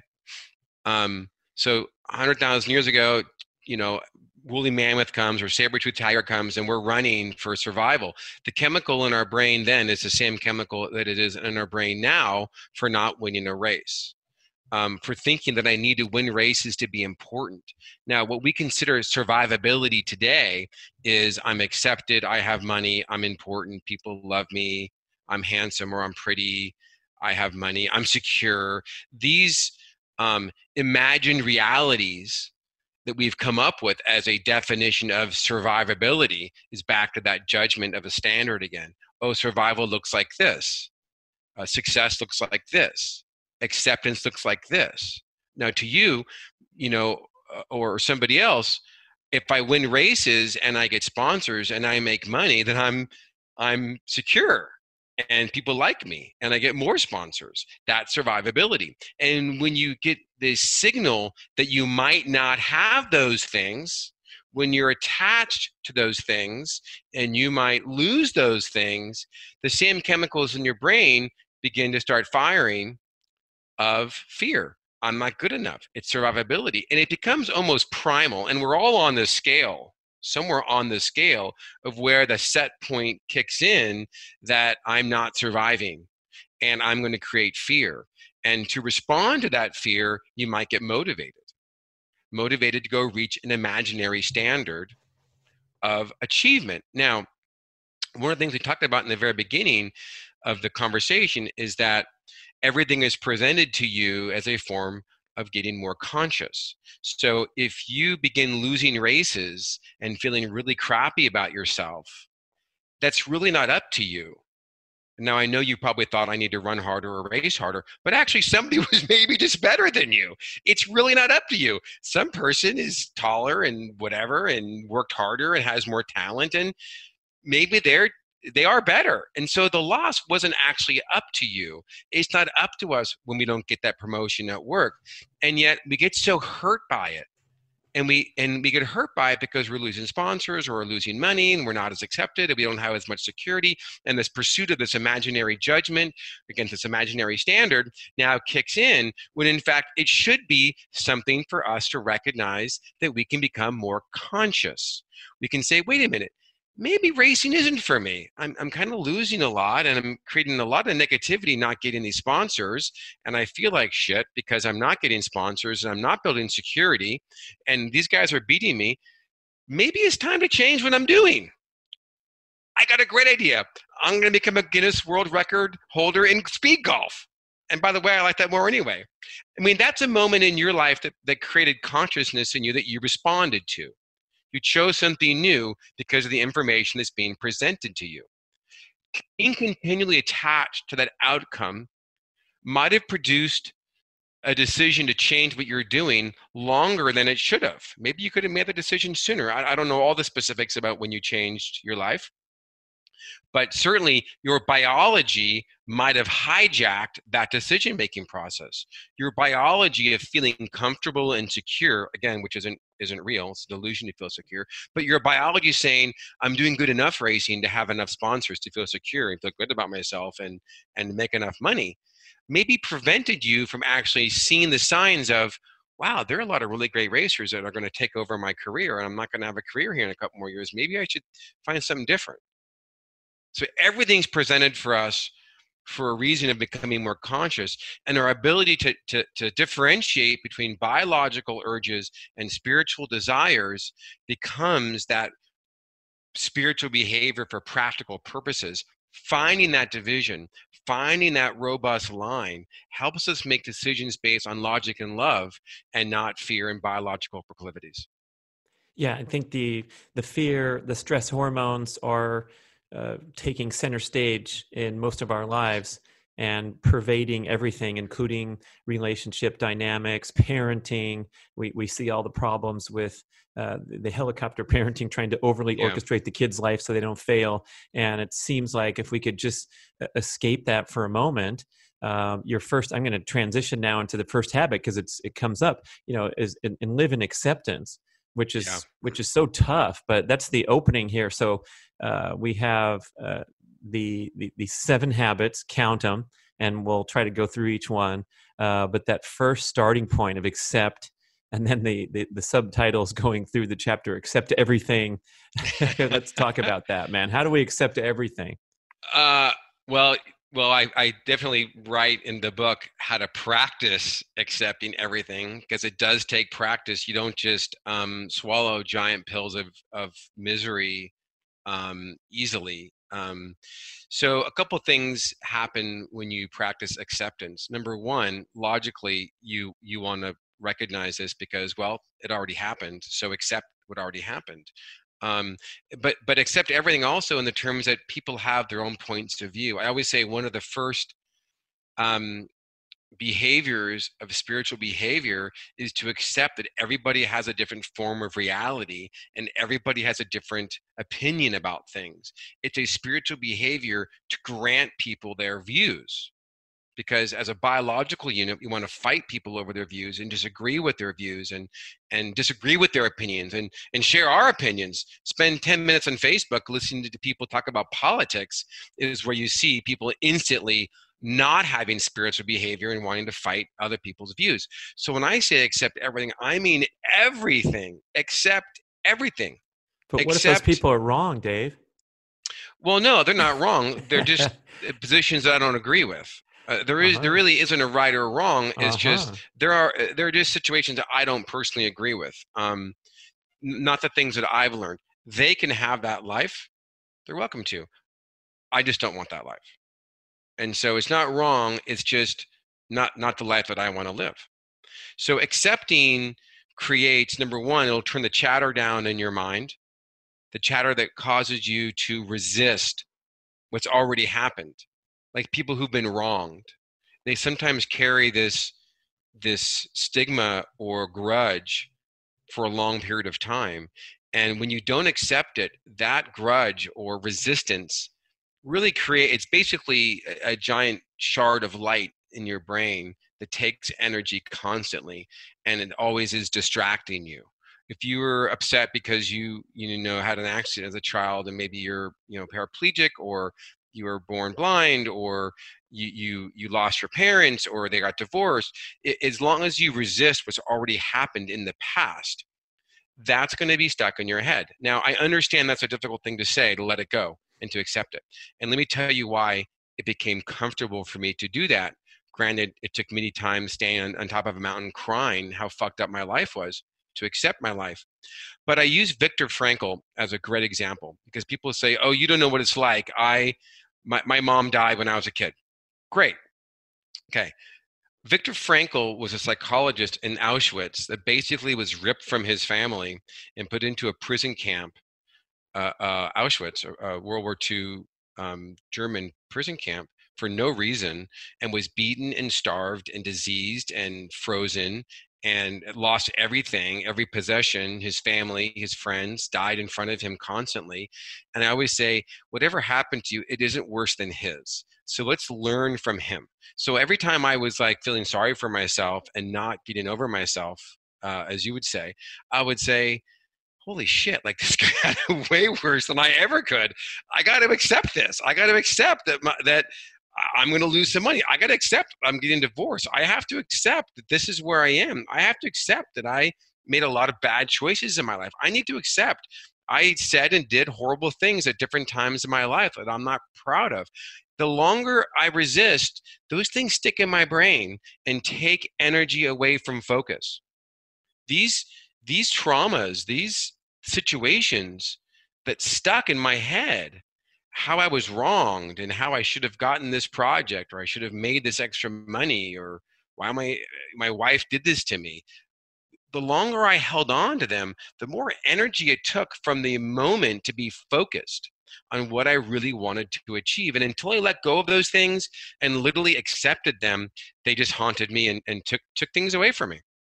Um, so one hundred thousand years ago, you know, woolly mammoth comes or saber-toothed tiger comes and we're running for survival. The chemical in our brain then is the same chemical that it is in our brain now for not winning a race. Um, for thinking that I need to win races to be important. Now, what we consider survivability today is I'm accepted, I have money, I'm important, people love me, I'm handsome or I'm pretty, I have money, I'm secure. These um, imagined realities that we've come up with as a definition of survivability is back to that judgment of a standard again. Oh, survival looks like this. Uh, success looks like this. Acceptance looks like this. Now to you, you know, or somebody else, if I win races and I get sponsors and I make money, then I'm I'm secure and people like me and I get more sponsors. That's survivability. And when you get this signal that you might not have those things, when you're attached to those things and you might lose those things, the same chemicals in your brain begin to start firing of fear. I'm not good enough. It's survivability. And it becomes almost primal. And we're all on this scale, somewhere on the scale of where the set point kicks in that I'm not surviving and I'm going to create fear. And to respond to that fear, you might get motivated, motivated to go reach an imaginary standard of achievement. Now, one of the things we talked about in the very beginning of the conversation is that everything is presented to you as a form of getting more conscious. So if you begin losing races and feeling really crappy about yourself, that's really not up to you. Now, I know you probably thought I need to run harder or race harder, but actually somebody was maybe just better than you. It's really not up to you. Some person is taller and whatever and worked harder and has more talent, and maybe they're they are better. And so the loss wasn't actually up to you. It's not up to us when we don't get that promotion at work. And yet we get so hurt by it. And we and we get hurt by it because we're losing sponsors or we're losing money and we're not as accepted and we don't have as much security. And this pursuit of this imaginary judgment against this imaginary standard now kicks in when in fact it should be something for us to recognize that we can become more conscious. We can say, wait a minute, maybe racing isn't for me. I'm I'm kind of losing a lot and I'm creating a lot of negativity not getting these sponsors, and I feel like shit because I'm not getting sponsors and I'm not building security and these guys are beating me. Maybe it's time to change what I'm doing. I got a great idea. I'm going to become a Guinness World Record holder in speed golf. And by the way, I like that more anyway. I mean, that's a moment in your life that, that created consciousness in you that you responded to. You chose something new because of the information that's being presented to you. Being continually attached to that outcome might have produced a decision to change what you're doing longer than it should have. Maybe you could have made the decision sooner. I, I don't know all the specifics about when you changed your life, but certainly your biology might have hijacked that decision-making process. Your biology of feeling comfortable and secure, again, which isn't isn't real, it's a delusion to feel secure, but your biology is saying, I'm doing good enough racing to have enough sponsors to feel secure and feel good about myself and, and make enough money, maybe prevented you from actually seeing the signs of, wow, there are a lot of really great racers that are going to take over my career and I'm not going to have a career here in a couple more years. Maybe I should find something different. So everything's presented for us for a reason of becoming more conscious. And our ability to, to, to differentiate between biological urges and spiritual desires becomes that spiritual behavior for practical purposes. Finding that division, finding that robust line helps us make decisions based on logic and love and not fear and biological proclivities. Yeah, I think the the fear, the stress hormones are uh, taking center stage in most of our lives and pervading everything, including relationship dynamics, parenting. We we see all the problems with uh, the helicopter parenting, trying to overly Yeah. orchestrate the kid's life so they don't fail. And it seems like if we could just uh, escape that for a moment, um, your first, I'm going to transition now into the first habit because it's it comes up, you know, is and, and live in acceptance, which is Yeah. which is so tough, but that's the opening here. So uh, we have uh, the, the the seven habits, count them, and we'll try to go through each one. Uh, but that first starting point of accept, and then the, the the subtitles going through the chapter, accept everything. Let's talk about that, man. How do we accept everything? Uh, well, well, I, I definitely write in the book how to practice accepting everything, because it does take practice. You don't just um, swallow giant pills of, of misery um, easily. Um, so a couple things happen when you practice acceptance. Number one, logically, you you want to recognize this because, well, it already happened. So accept what already happened. Um, but but accept everything also in the terms that people have their own points of view. I always say one of the first um, behaviors of spiritual behavior is to accept that everybody has a different form of reality and everybody has a different opinion about things. It's a spiritual behavior to grant people their views. Because as a biological unit, we want to fight people over their views and disagree with their views and and disagree with their opinions and and share our opinions. Spend ten minutes on Facebook listening to people talk about politics is where you see people instantly not having spiritual behavior and wanting to fight other people's views. So when I say accept everything, I mean everything. Accept everything. But what Accept, if those people are wrong, Dave? Well, no, they're not wrong. They're just positions that I don't agree with. Uh, there is, Uh-huh. there really isn't a right or wrong. It's Uh-huh. just there are there are just situations that I don't personally agree with. Um, not the things that I've learned. They can have that life. They're welcome to. I just don't want that life. And so it's not wrong. It's just not not the life that I want to live. So accepting creates, number one, it'll turn the chatter down in your mind, the chatter that causes you to resist what's already happened. Like people who've been wronged, they sometimes carry this this stigma or grudge for a long period of time. And when you don't accept it, that grudge or resistance really create, it's basically a, a giant shard of light in your brain that takes energy constantly, and it always is distracting you. If you were upset because you you know had an accident as a child and maybe you're you know paraplegic, or you were born blind, or you you you lost your parents, or they got divorced, it, as long as you resist what's already happened in the past, that's going to be stuck in your head. Now, I understand that's a difficult thing to say, to let it go and to accept it. And let me tell you why it became comfortable for me to do that. Granted, it took many times staying on, on top of a mountain crying how fucked up my life was to accept my life. But I use Viktor Frankl as a great example, because people say, oh, you don't know what it's like. I, my, my mom died when I was a kid. Great. Okay. Viktor Frankl was a psychologist in Auschwitz that basically was ripped from his family and put into a prison camp, uh, uh, Auschwitz, uh, World War Two um, German prison camp, for no reason, and was beaten and starved and diseased and frozen and lost everything, every possession. His family, his friends died in front of him constantly. And I always say, whatever happened to you, it isn't worse than his. So let's learn from him. So every time I was like feeling sorry for myself and not getting over myself, uh, as you would say, I would say, holy shit, like this guy had it way worse than I ever could. I got to accept this. I got to accept that, my, that I'm going to lose some money. I got to accept I'm getting divorced. I have to accept that this is where I am. I have to accept that I made a lot of bad choices in my life. I need to accept I said and did horrible things at different times in my life that I'm not proud of. The longer I resist, those things stick in my brain and take energy away from focus. These, these traumas, these situations that stuck in my head, how I was wronged and how I should have gotten this project, or I should have made this extra money, or why my, my wife did this to me. The longer I held on to them, the more energy it took from the moment to be focused on what I really wanted to achieve. And until I let go of those things and literally accepted them, they just haunted me and, and took, took things away from me.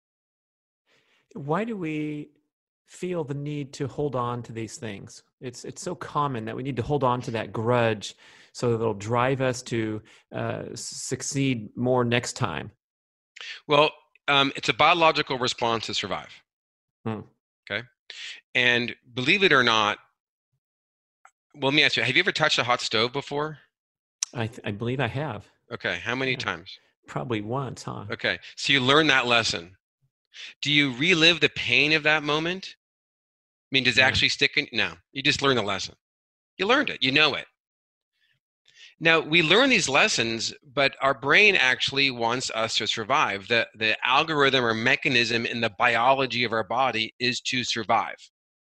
Why do we feel the need to hold on to these things? It's it's so common that we need to hold on to that grudge so that it'll drive us to uh, succeed more next time. Well, um, it's a biological response to survive. Hmm. Okay. And believe it or not, well, let me ask you, have you ever touched a hot stove before? I, th- I believe I have. Okay. How many Yeah. times? Probably once, huh? Okay. So you learn that lesson. Do you relive the pain of that moment? I mean, does it Yeah. actually stick in? No, you just learn the lesson. You learned it. You know it. Now, we learn these lessons, but our brain actually wants us to survive. The, the algorithm or mechanism in the biology of our body is to survive.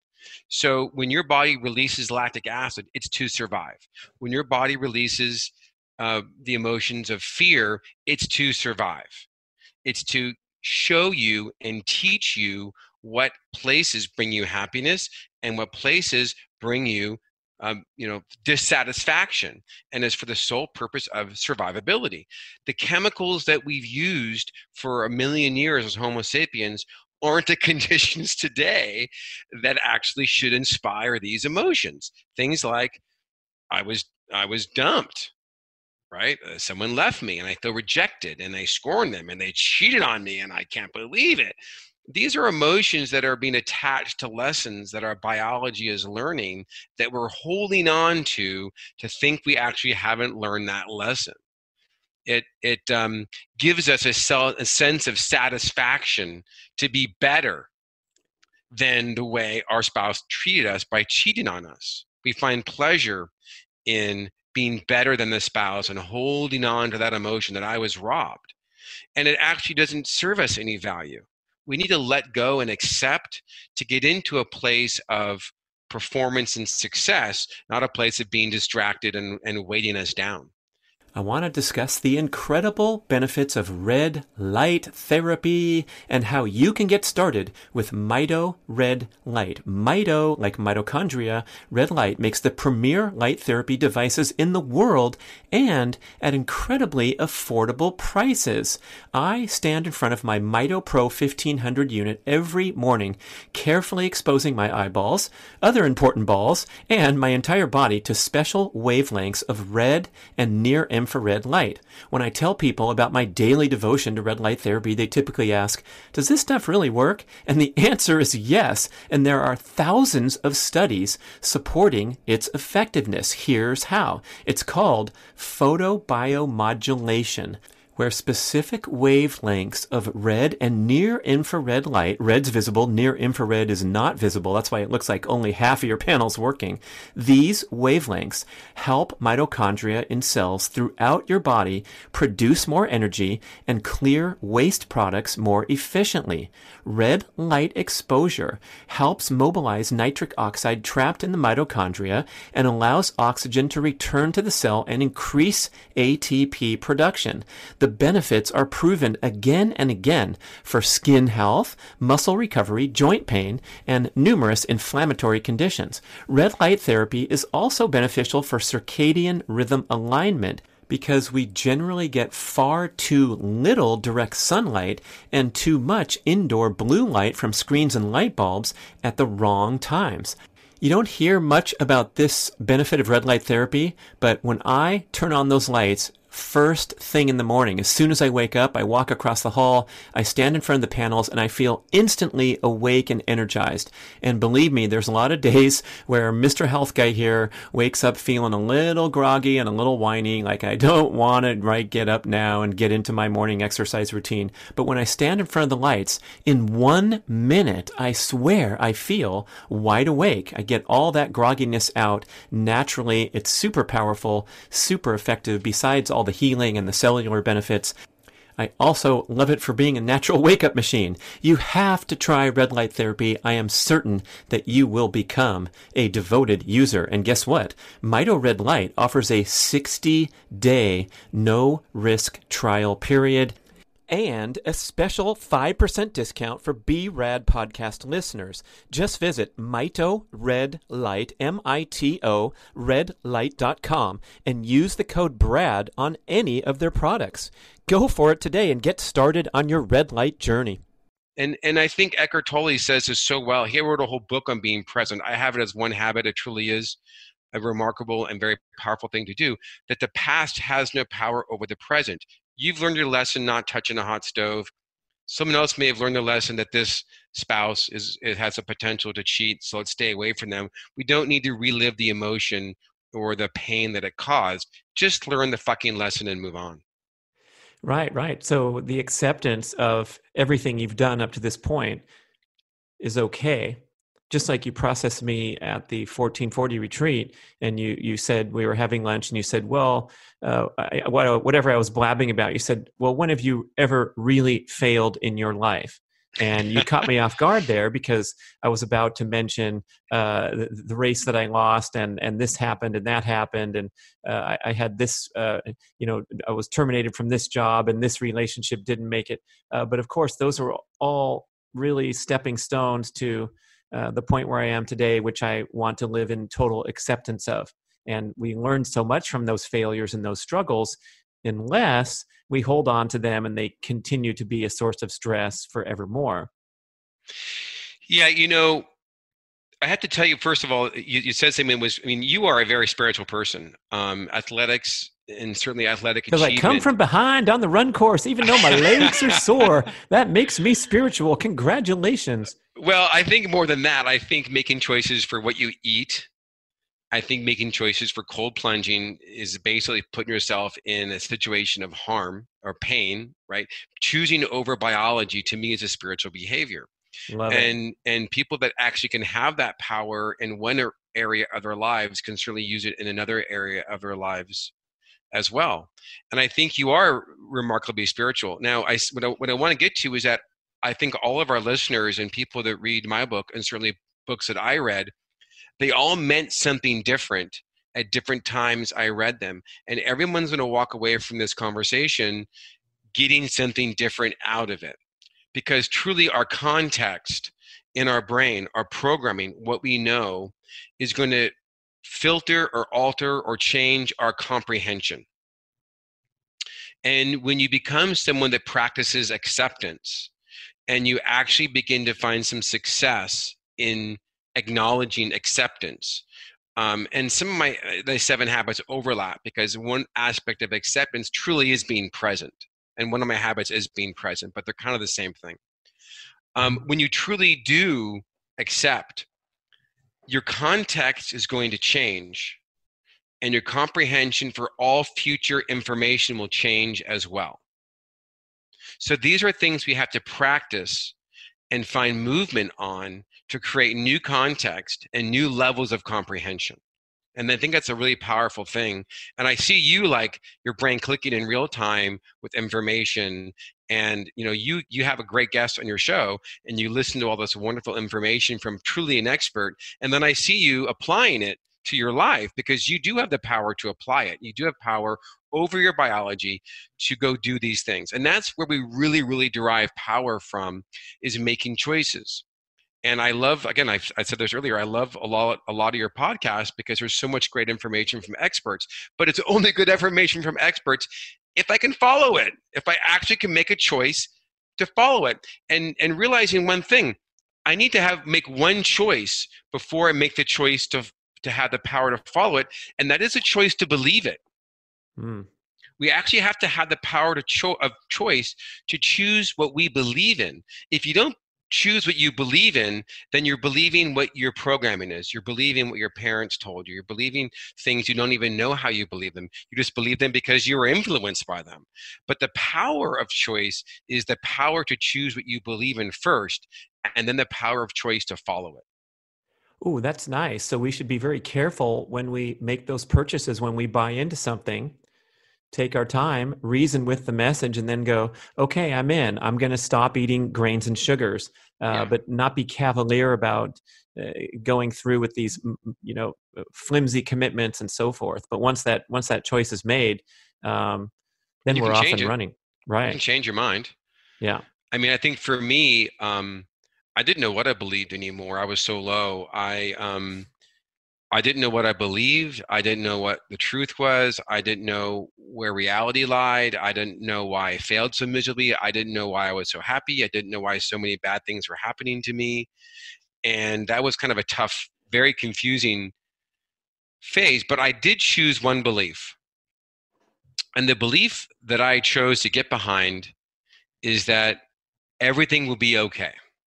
So when your body releases lactic acid, it's to survive. When your body releases uh, the emotions of fear, it's to survive. It's to show you and teach you what places bring you happiness and what places bring you Um, you know, dissatisfaction, and is for the sole purpose of survivability. The chemicals that we've used for a million years as Homo sapiens aren't the conditions today that actually should inspire these emotions. Things like, I was I was dumped, right? Uh, someone left me and I feel rejected, and they scorned them and they cheated on me and I can't believe it. These are emotions that are being attached to lessons that our biology is learning that we're holding on to to think we actually haven't learned that lesson. It it um, gives us a, sel- a sense of satisfaction to be better than the way our spouse treated us by cheating on us. We find pleasure in being better than the spouse and holding on to that emotion that I was robbed. And it actually doesn't serve us any value. We need to let go and accept to get into a place of performance and success, not a place of being distracted and, and weighting us down. I want to discuss the incredible benefits of red light therapy and how you can get started with Mito Red Light. Mito, like mitochondria, red light makes the premier light therapy devices in the world and at incredibly affordable prices. I stand in front of my Mito Pro fifteen hundred unit every morning, carefully exposing my eyeballs, other important balls, and my entire body to special wavelengths of red and near infrared light. When I tell people about my daily devotion to red light therapy, they typically ask, does this stuff really work? And the answer is yes, and there are thousands of studies supporting its effectiveness. Here's how. It's called photobiomodulation, where specific wavelengths of red and near-infrared light, red's visible, near-infrared is not visible, that's why it looks like only half of your panel's working. These wavelengths help mitochondria in cells throughout your body produce more energy and clear waste products more efficiently. Red light exposure helps mobilize nitric oxide trapped in the mitochondria and allows oxygen to return to the cell and increase A T P production. The benefits are proven again and again for skin health, muscle recovery, joint pain, and numerous inflammatory conditions. Red light therapy is also beneficial for circadian rhythm alignment because we generally get far too little direct sunlight and too much indoor blue light from screens and light bulbs at the wrong times. You don't hear much about this benefit of red light therapy, but when I turn on those lights, first thing in the morning. As soon as I wake up, I walk across the hall, I stand in front of the panels, and I feel instantly awake and energized. And believe me, there's a lot of days where Mister Health Guy here wakes up feeling a little groggy and a little whiny, like I don't want to right get up now and get into my morning exercise routine. But when I stand in front of the lights, in one minute, I swear I feel wide awake. I get all that grogginess out naturally. It's super powerful, super effective, besides all the healing and the cellular benefits. I also love it for being a natural wake-up machine. You have to try red light therapy. I am certain that you will become a devoted user. And guess what? Mito Red Light offers a sixty-day no-risk trial period and a special five percent discount for B-Rad podcast listeners. Just visit Mito Red Light, M I T O, redlight dot com, and use the code BRAD on any of their products. Go for it today and get started on your red light journey. And and I think Eckhart Tolle says this so well. He wrote a whole book on being present. I have it as one habit. It truly is a remarkable and very powerful thing to do, that the past has no power over the present. You've learned your lesson not touching a hot stove. Someone else may have learned the lesson that this spouse is it has a potential to cheat, so let's stay away from them. We don't need to relive the emotion or the pain that it caused. Just learn the fucking lesson and move on. Right, right. So the acceptance of everything you've done up to this point is okay. Just like you processed me at the fourteen forty retreat, and you you said, we were having lunch, and you said, well, uh, I, whatever I was blabbing about, you said, well, when have you ever really failed in your life? And you caught me off guard there because I was about to mention uh, the, the race that I lost, and and this happened, and that happened, and uh, I, I had this, uh, you know, I was terminated from this job, and this relationship didn't make it. Uh, but of course, those are all really stepping stones to Uh, the point where I am today, which I want to live in total acceptance of. And we learn so much from those failures and those struggles, unless we hold on to them and they continue to be a source of stress forevermore. Yeah, you know, I have to tell you, first of all, you, you said something was, I mean, you are a very spiritual person. Um, athletics and certainly athletic achievement. Because I come from behind on the run course, even though my legs are sore, that makes me spiritual. Congratulations. Well, I think more than that, I think making choices for what you eat, I think making choices for cold plunging is basically putting yourself in a situation of harm or pain, right? Choosing over biology to me is a spiritual behavior. Love and it. and people that actually can have that power in one area of their lives can certainly use it in another area of their lives as well. And I think you are remarkably spiritual. Now, I, what I, what I want to get to is that I think all of our listeners and people that read my book, and certainly books that I read, they all meant something different at different times I read them. And everyone's going to walk away from this conversation getting something different out of it. Because truly our context in our brain, our programming, what we know, is going to filter or alter or change our comprehension. And when you become someone that practices acceptance, and you actually begin to find some success in acknowledging acceptance. Um, and some of my the seven habits overlap because one aspect of acceptance truly is being present. And one of my habits is being present, but they're kind of the same thing. Um, when you truly do accept, your context is going to change, and your comprehension for all future information will change as well. So these are things we have to practice and find movement on to create new context and new levels of comprehension. And I think that's a really powerful thing. And I see you like your brain clicking in real time with information. And you know, you you have a great guest on your show and you listen to all this wonderful information from truly an expert. And then I see you applying it to your life because you do have the power to apply it. You do have power over your biology to go do these things. And that's where we really, really derive power from, is making choices. And I love, again, I, I said this earlier, I love a lot, a lot of your podcasts because there's so much great information from experts, but it's only good information from experts if I can follow it, if I actually can make a choice to follow it. And, and realizing one thing, I need to have make one choice before I make the choice to, to have the power to follow it. And that is a choice to believe it. Mm. We actually have to have the power to cho- of choice to choose what we believe in. If you don't choose what you believe in, then you're believing what your programming is. You're believing what your parents told you. You're believing things you don't even know how you believe them. You just believe them because you were influenced by them. But the power of choice is the power to choose what you believe in first, and then the power of choice to follow it. Ooh, that's nice. So we should be very careful when we make those purchases, when we buy into something, take our time, reason with the message, and then go, okay, I'm in. I'm going to stop eating grains and sugars, uh, Yeah. but not be cavalier about uh, going through with these, you know, flimsy commitments and so forth. But once that once that choice is made, um, then You can we're off change and it. running. You can Right. change your mind. Yeah. I mean, I think for me, um, I didn't know what I believed anymore. I was so low. I um, I didn't know what I believed. I didn't know what the truth was. I didn't know where reality lied. I didn't know why I failed so miserably. I didn't know why I was so happy. I didn't know why so many bad things were happening to me. And that was kind of a tough, very confusing phase. But I did choose one belief. And the belief that I chose to get behind is that everything will be okay.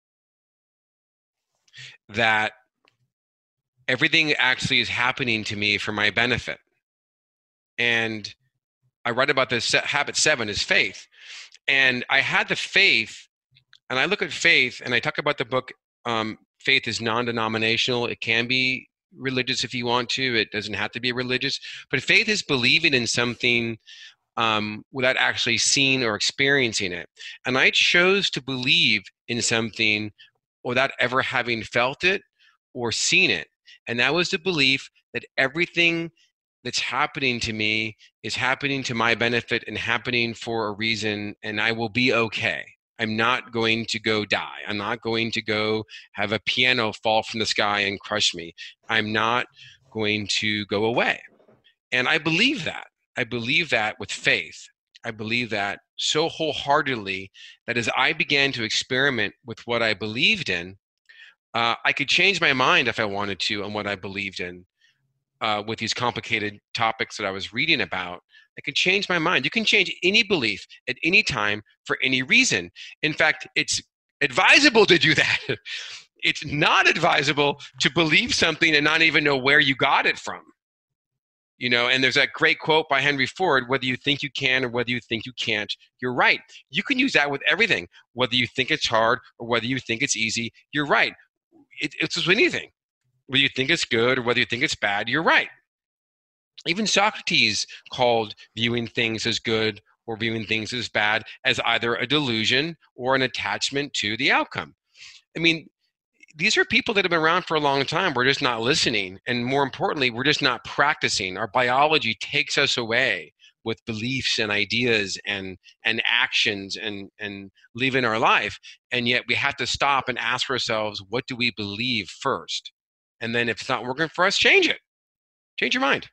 That everything actually is happening to me for my benefit. And I write about this. Habit seven is faith. And I had the faith, and I look at faith, and I talk about the book, um, Faith is non-denominational. It can be religious if you want to. It doesn't have to be religious. But faith is believing in something um, without actually seeing or experiencing it. And I chose to believe in something without ever having felt it or seen it. And that was the belief that everything that's happening to me is happening to my benefit and happening for a reason, and I will be okay. I'm not going to go die. I'm not going to go have a piano fall from the sky and crush me. I'm not going to go away. And I believe that. I believe that with faith. I believe that so wholeheartedly that as I began to experiment with what I believed in, uh, I could change my mind if I wanted to on what I believed in. Uh, with these complicated topics that I was reading about, I could change my mind. You can change any belief at any time for any reason. In fact, it's advisable to do that. It's not advisable to believe something and not even know where you got it from. You know, and there's that great quote by Henry Ford, whether you think you can or whether you think you can't, you're right. You can use that with everything. Whether you think it's hard or whether you think it's easy, you're right. It, it's with anything. Whether you think it's good or whether you think it's bad, you're right. Even Socrates called viewing things as good or viewing things as bad as either a delusion or an attachment to the outcome. I mean, these are people that have been around for a long time. We're just not listening. And more importantly, we're just not practicing. Our biology takes us away with beliefs and ideas and, and actions and, and living our life. And yet we have to stop and ask ourselves, what do we believe first? And then if it's not working for us, change it. Change your mind.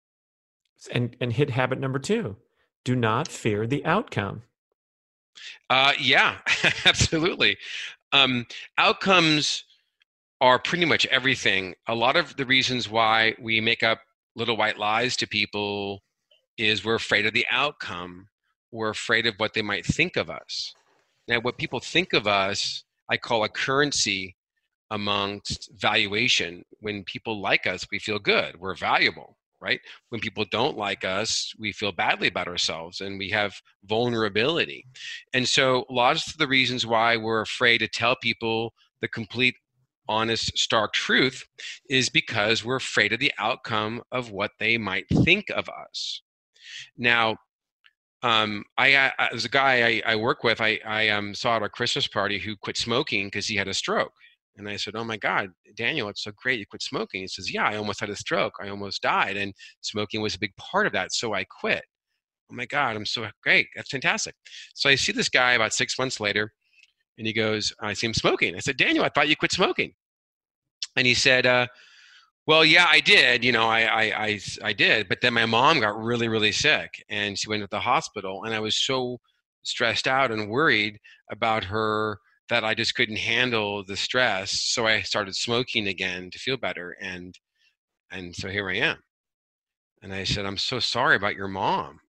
And and hit habit number two. Do not fear the outcome. Uh, yeah, absolutely. Um, outcomes are pretty much everything. A lot of the reasons why we make up little white lies to people is we're afraid of the outcome. We're afraid of what they might think of us. Now, what people think of us, I call a currency amongst valuation. When people like us, we feel good. We're valuable, right? When people don't like us, we feel badly about ourselves and we have vulnerability. And so lots of the reasons why we're afraid to tell people the complete, honest, stark truth is because we're afraid of the outcome of what they might think of us. Now, um, I, I there's a guy I, I work with. I, I um, saw at a Christmas party who quit smoking because he had a stroke. And I said, "Oh my God, Daniel, it's so great you quit smoking." He says, "Yeah, I almost had a stroke. I almost died, and smoking was a big part of that. So I quit." Oh my God, I'm so great. That's fantastic. So I see this guy about six months later, and he goes, I see him smoking. I said, "Daniel, I thought you quit smoking." And he said, uh, "Well, yeah, I did. You know, I, I, I, I did. But then my mom got really, really sick, and she went to the hospital, and I was so stressed out and worried about her that I just couldn't handle the stress. So I started smoking again to feel better, and and so here I am." And I said, "I'm so sorry about your mom."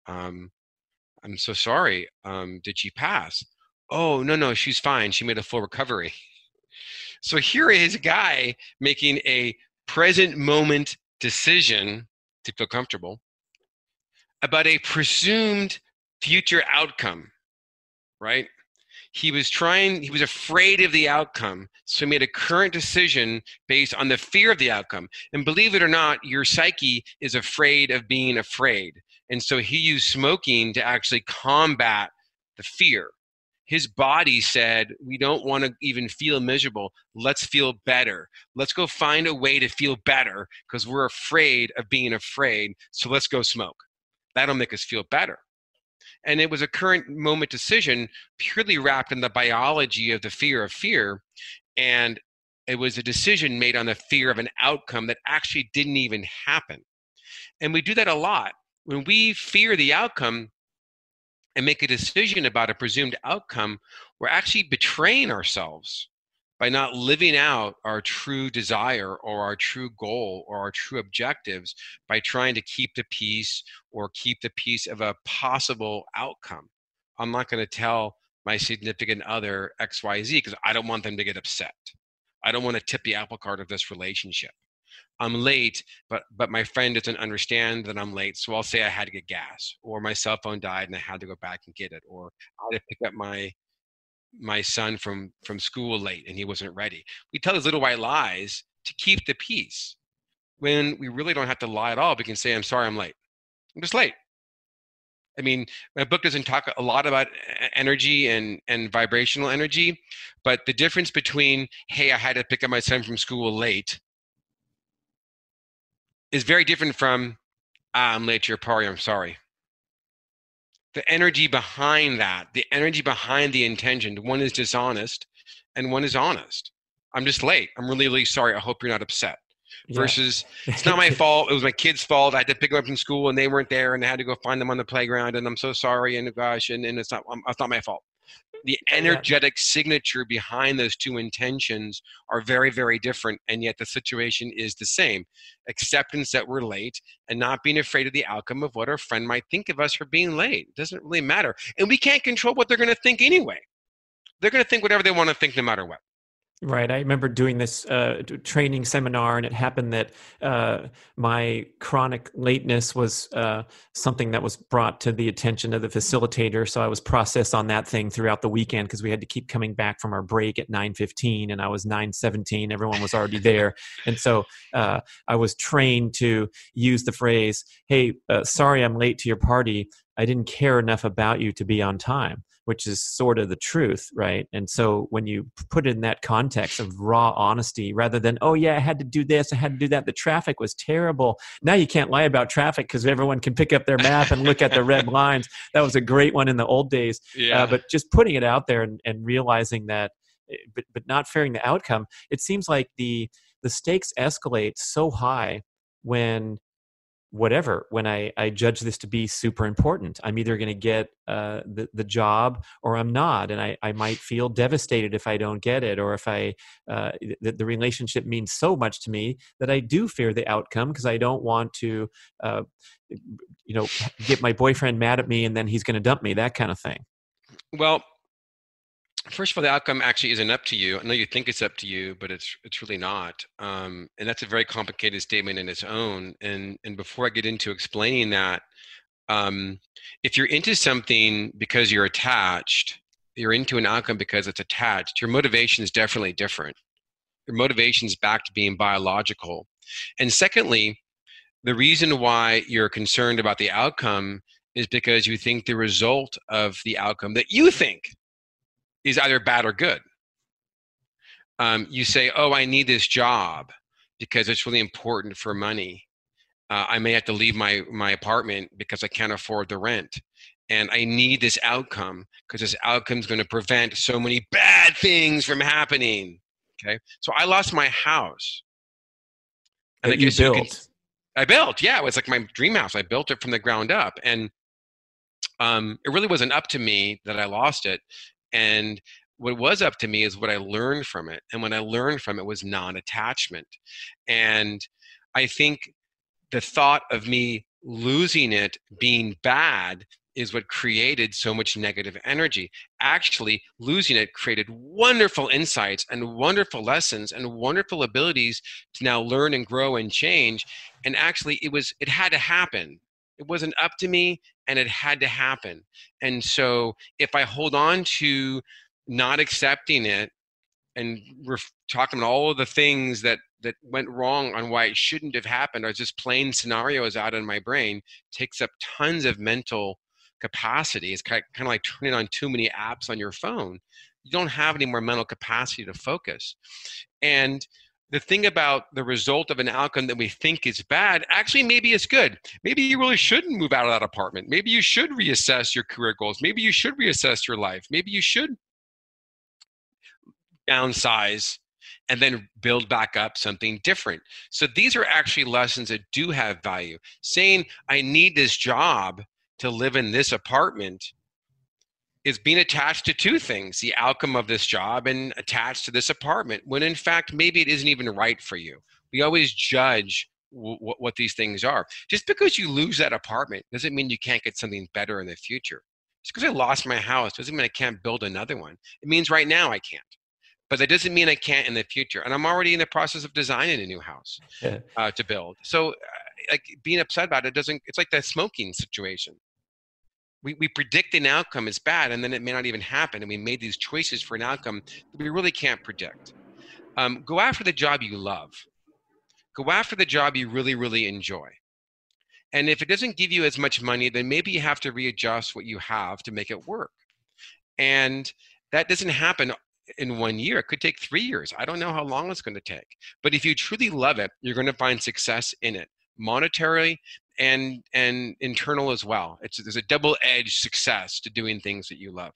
Um, I'm so sorry. Um, did she pass? Oh, no, no, she's fine. She made a full recovery. So here is a guy making a present moment decision to feel comfortable about a presumed future outcome, right? He was trying, he was afraid of the outcome. So he made a current decision based on the fear of the outcome. And believe it or not, your psyche is afraid of being afraid. And so he used smoking to actually combat the fear. His body said, we don't want to even feel miserable. Let's feel better. Let's go find a way to feel better because we're afraid of being afraid. So let's go smoke. That'll make us feel better. And it was a current moment decision purely wrapped in the biology of the fear of fear. And it was a decision made on the fear of an outcome that actually didn't even happen. And we do that a lot. When we fear the outcome and make a decision about a presumed outcome, we're actually betraying ourselves by not living out our true desire or our true goal or our true objectives by trying to keep the peace or keep the peace of a possible outcome. I'm not going to tell my significant other X Y Z because I don't want them to get upset. I don't want to tip the apple cart of this relationship. I'm late, but but my friend doesn't understand that I'm late, so I'll say I had to get gas, or my cell phone died and I had to go back and get it, or I had to pick up my my son from from school late and he wasn't ready. We tell these little white lies to keep the peace when we really don't have to lie at all. We can say, I'm sorry, I'm late. I'm just late. I mean, my book doesn't talk a lot about energy and, and vibrational energy, but the difference between, hey, I had to pick up my son from school late is very different from, ah, I'm late to your party, I'm sorry. The energy behind that, the energy behind the intention, one is dishonest and one is honest. I'm just late. I'm really, really sorry. I hope you're not upset. Yeah. Versus, it's not my fault. It was my kid's fault. I had to pick them up from school and they weren't there and I had to go find them on the playground and I'm so sorry and gosh, and, and it's not, it's not my fault. The energetic yeah. signature behind those two intentions are very, very different, and yet the situation is the same. Acceptance that we're late and not being afraid of the outcome of what our friend might think of us for being late. It doesn't really matter. And we can't control what they're going to think anyway. They're going to think whatever they want to think no matter what. Right. I remember doing this uh, training seminar, and it happened that uh, my chronic lateness was uh, something that was brought to the attention of the facilitator. So I was processed on that thing throughout the weekend because we had to keep coming back from our break at nine fifteen, and I was nine seventeen. Everyone was already there. And so uh, I was trained to use the phrase, hey, uh, sorry I'm late to your party. I didn't care enough about you to be on time, which is sort of the truth, right? And so when you put it in that context of raw honesty, rather than, oh yeah, I had to do this, I had to do that, the traffic was terrible. Now you can't lie about traffic because everyone can pick up their map and look at the red lines. That was a great one in the old days. Yeah. Uh, but just putting it out there and, and realizing that, but, but not fearing the outcome, it seems like the the stakes escalate so high when whatever, when I, I judge this to be super important. I'm either going to get uh, the, the job or I'm not. And I, I might feel devastated if I don't get it, or if I uh, the, the relationship means so much to me that I do fear the outcome because I don't want to, uh, you know, get my boyfriend mad at me and then he's going to dump me, that kind of thing. Well, first of all, the outcome actually isn't up to you. I know you think it's up to you, but it's it's really not. Um, and that's a very complicated statement in its own. And and before I get into explaining that, um, if you're into something because you're attached, you're into an outcome because it's attached, your motivation is definitely different. Your motivation is back to being biological. And secondly, the reason why you're concerned about the outcome is because you think the result of the outcome that you think is either bad or good. Um, you say, oh, I need this job because it's really important for money. Uh, I may have to leave my, my apartment because I can't afford the rent. And I need this outcome because this outcome is going to prevent so many bad things from happening. Okay. So I lost my house. And I guess you built. You can, I built, yeah. It was like my dream house. I built it from the ground up. And um, it really wasn't up to me that I lost it. And what was up to me is what I learned from it. And what I learned from it was non-attachment. And I think the thought of me losing it being bad is what created so much negative energy. Actually, losing it created wonderful insights and wonderful lessons and wonderful abilities to now learn and grow and change. And actually, it was it had to happen. It wasn't up to me, and it had to happen. And so if I hold on to not accepting it and we're talking about all of the things that that went wrong on why it shouldn't have happened, or just plain scenarios out in my brain, takes up tons of mental capacity. It's kind of like turning on too many apps on your phone. You don't have any more mental capacity to focus. And the thing about the result of an outcome that we think is bad, actually maybe it's good. Maybe you really shouldn't move out of that apartment. Maybe you should reassess your career goals. Maybe you should reassess your life. Maybe you should downsize and then build back up something different. So these are actually lessons that do have value. Saying I need this job to live in this apartment is being attached to two things: the outcome of this job and attached to this apartment, when in fact maybe it isn't even right for you. We always judge w- w- what these things are. Just because you lose that apartment doesn't mean you can't get something better in the future. Just because I lost my house doesn't mean I can't build another one. It means right now I can't. But that doesn't mean I can't in the future. And I'm already in the process of designing a new house Yeah. uh, to build. So uh, like being upset about it doesn't, it's like that smoking situation. We, we predict an outcome is bad, and then it may not even happen. And we made these choices for an outcome that we really can't predict. Um, go after the job you love. Go after the job you really, really enjoy. And if it doesn't give you as much money, then maybe you have to readjust what you have to make it work. And that doesn't happen in one year. It could take three years. I don't know how long it's going to take. But if you truly love it, you're going to find success in it, monetarily and and internal as well. It's there's a double-edged success to doing things that you love.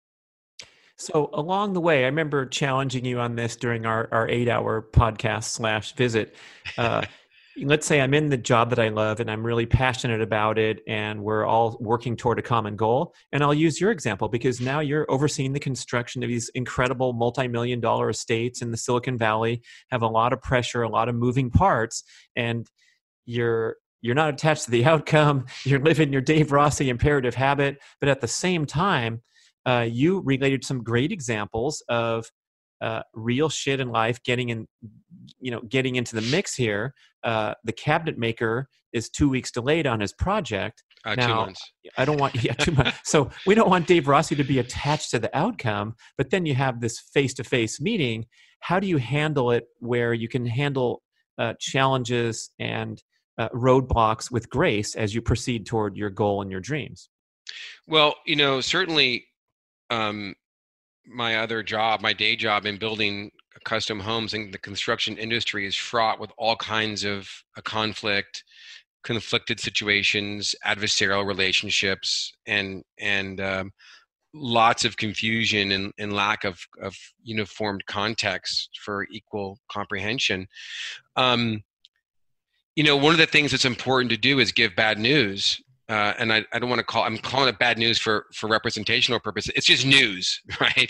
So along the way, I remember challenging you on this during our, our eight-hour podcast slash visit. Uh, let's say I'm in the job that I love and I'm really passionate about it, and we're all working toward a common goal. And I'll use your example because now you're overseeing the construction of these incredible multi-million dollar estates in the Silicon Valley, have a lot of pressure, a lot of moving parts, and you're you're not attached to the outcome. You're living your Dave Rossi imperative habit, but at the same time, Uh, you related some great examples of uh, real shit in life getting in, you know, getting into the mix here. Uh, the cabinet maker is two weeks delayed on his project. Uh, now, two months. I don't want, yeah, two months. So we don't want Dave Rossi to be attached to the outcome, but then you have this face-to-face meeting. How do you handle it where you can handle uh, challenges and uh, roadblocks with grace as you proceed toward your goal and your dreams? Well, you know, certainly um, my other job, my day job in building custom homes in the construction industry is fraught with all kinds of uh, conflict, conflicted situations, adversarial relationships, and and um, lots of confusion and, and lack of, of uniformed context for equal comprehension. Um, you know, one of the things that's important to do is give bad news. Uh, and I, I don't want to call, I'm calling it bad news for, for representational purposes. It's just news, right?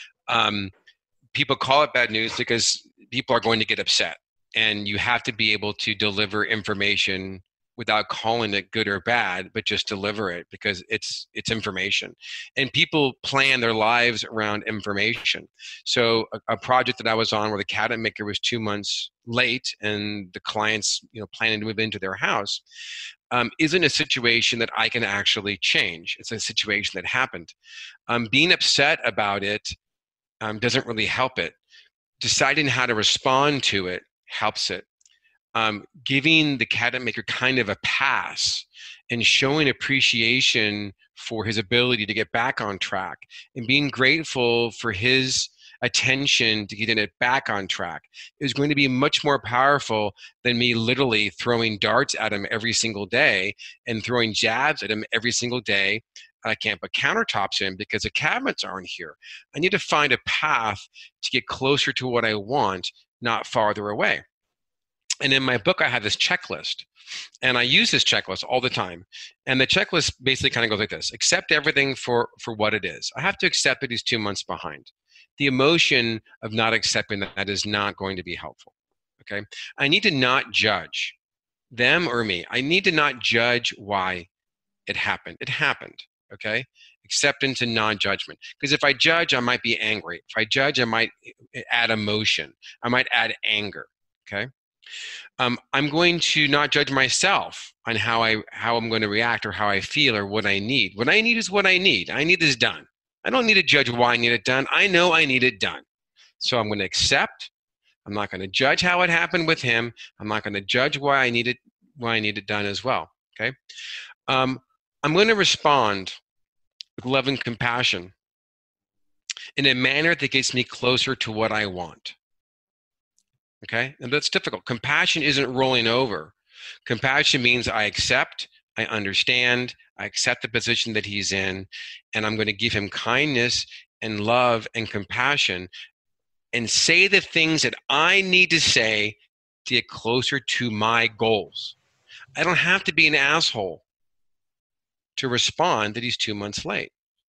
Um, people call it bad news because people are going to get upset. And you have to be able to deliver information without calling it good or bad, but just deliver it because it's it's information. And people plan their lives around information. So a, a project that I was on where the cabinet maker was two months late and the clients, you know, planning to move into their house, um, isn't a situation that I can actually change. It's a situation that happened. Um, being upset about it um, doesn't really help it. Deciding how to respond to it helps it. Um, giving the cabinet maker kind of a pass and showing appreciation for his ability to get back on track and being grateful for his attention to getting it back on track is going to be much more powerful than me literally throwing darts at him every single day and throwing jabs at him every single day. I can't put countertops in because the cabinets aren't here. I need to find a path to get closer to what I want, not farther away. And in my book, I have this checklist, and I use this checklist all the time. And the checklist basically kind of goes like this: accept everything for, for what it is. I have to accept that he's two months behind. The emotion of not accepting that is not going to be helpful. Okay. I need to not judge. them or me. I need to not judge why it happened. It happened, okay? Acceptance and non-judgment. Because if I judge, I might be angry. If I judge, I might add emotion. I might add anger, okay? Um, I'm going to not judge myself on how I how I'm going to react or how I feel or what I need. What I need is what I need. I need this done. I don't need to judge why I need it done. I know I need it done. So I'm going to accept. I'm not going to judge how it happened with him. I'm not going to judge why I need it why I need it done as well. Okay. Um, I'm going to respond with love and compassion in a manner that gets me closer to what I want. Okay, and that's difficult. Compassion isn't rolling over. Compassion means I accept, I understand, I accept the position that he's in, and I'm going to give him kindness and love and compassion and say the things that I need to say to get closer to my goals. I don't have to be an asshole to respond that he's two months late.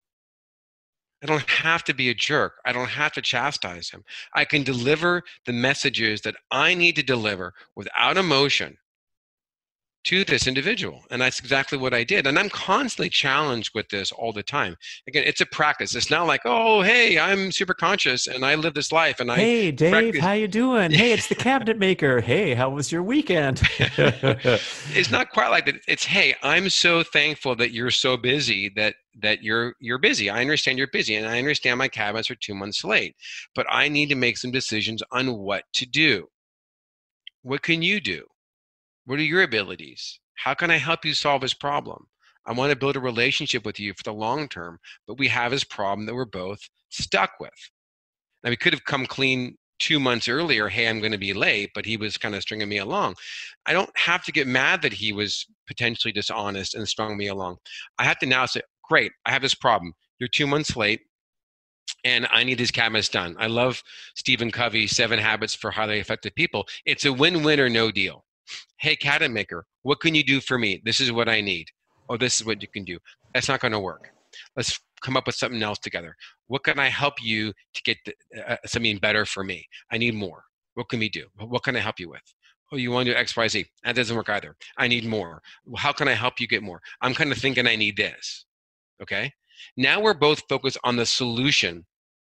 I don't have to be a jerk. I don't have to chastise him. I can deliver the messages that I need to deliver without emotion to this individual. And that's exactly what I did. And I'm constantly challenged with this all the time. Again, it's a practice. It's not like, oh, hey, I'm super conscious and I live this life. And I Hey, Dave, practice. how you doing? Hey, it's the cabinet maker. Hey, how was your weekend? It's not quite like that. It's, hey, I'm so thankful that you're so busy that that you're you're busy. I understand you're busy, and I understand my cabinets are two months late, but I need to make some decisions on what to do. What can you do? What are your abilities? How can I help you solve this problem? I want to build a relationship with you for the long term, but we have this problem that we're both stuck with. Now, we could have come clean two months earlier, hey, I'm going to be late, but he was kind of stringing me along. I don't have to get mad that he was potentially dishonest and strung me along. I have to now say, great, I have this problem. You're two months late, and I need these cabinets done. I love Stephen Covey's Seven Habits for Highly Effective People. It's a win-win or no deal. Hey, cabinet maker, what can you do for me? This is what I need. Oh, this is what you can do. That's not going to work. Let's come up with something else together. What can I help you to get the, uh, something better for me? I need more. What can we do? What can I help you with? Oh, you want to do X, Y, Z. That doesn't work either. I need more. Well, how can I help you get more? I'm kind of thinking I need this. Okay. Now we're both focused on the solution,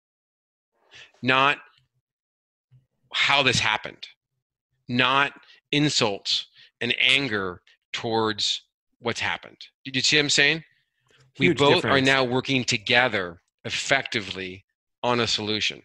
not how this happened, not insults and anger towards what's happened. Did you see what I'm saying? Huge we both difference. are now working together effectively on a solution,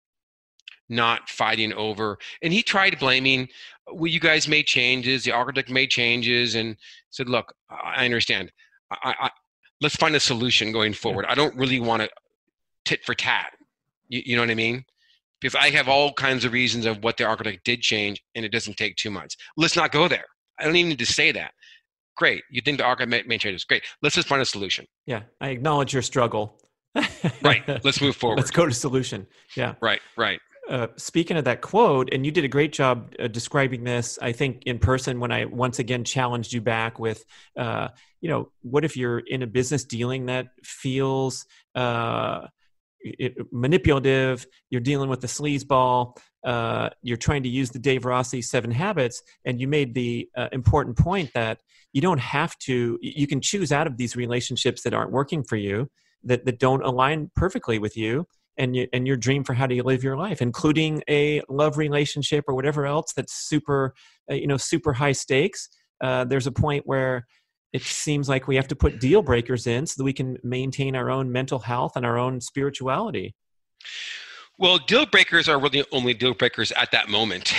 not fighting over. And he tried blaming, well, you guys made changes, the architect made changes, and said, look, I understand. I, I, let's find a solution going forward. Yeah. I don't really want to tit for tat. You, you know what I mean? Because I have all kinds of reasons of what the architect did change, and it doesn't take too much. Let's not go there. I don't even need to say that. Great. You think the architect made changes. Great. Let's just find a solution. Yeah. I acknowledge your struggle. Right. Let's move forward. Let's go to solution. Yeah. Right. Right. Uh, speaking of that quote, and you did a great job uh, describing this, I think, in person when I once again challenged you back with, uh, you know, what if you're in a business dealing that feels uh, it, manipulative, you're dealing with the sleazeball, uh, you're trying to use the Dave Rossi seven habits, and you made the uh, important point that you don't have to, you can choose out of these relationships that aren't working for you, that, that don't align perfectly with you. And you, and your dream for how do you live your life, including a love relationship or whatever else that's super, uh, you know, super high stakes. Uh, there's a point where it seems like we have to put deal breakers in so that we can maintain our own mental health and our own spirituality. Well, deal breakers are really only deal breakers at that moment.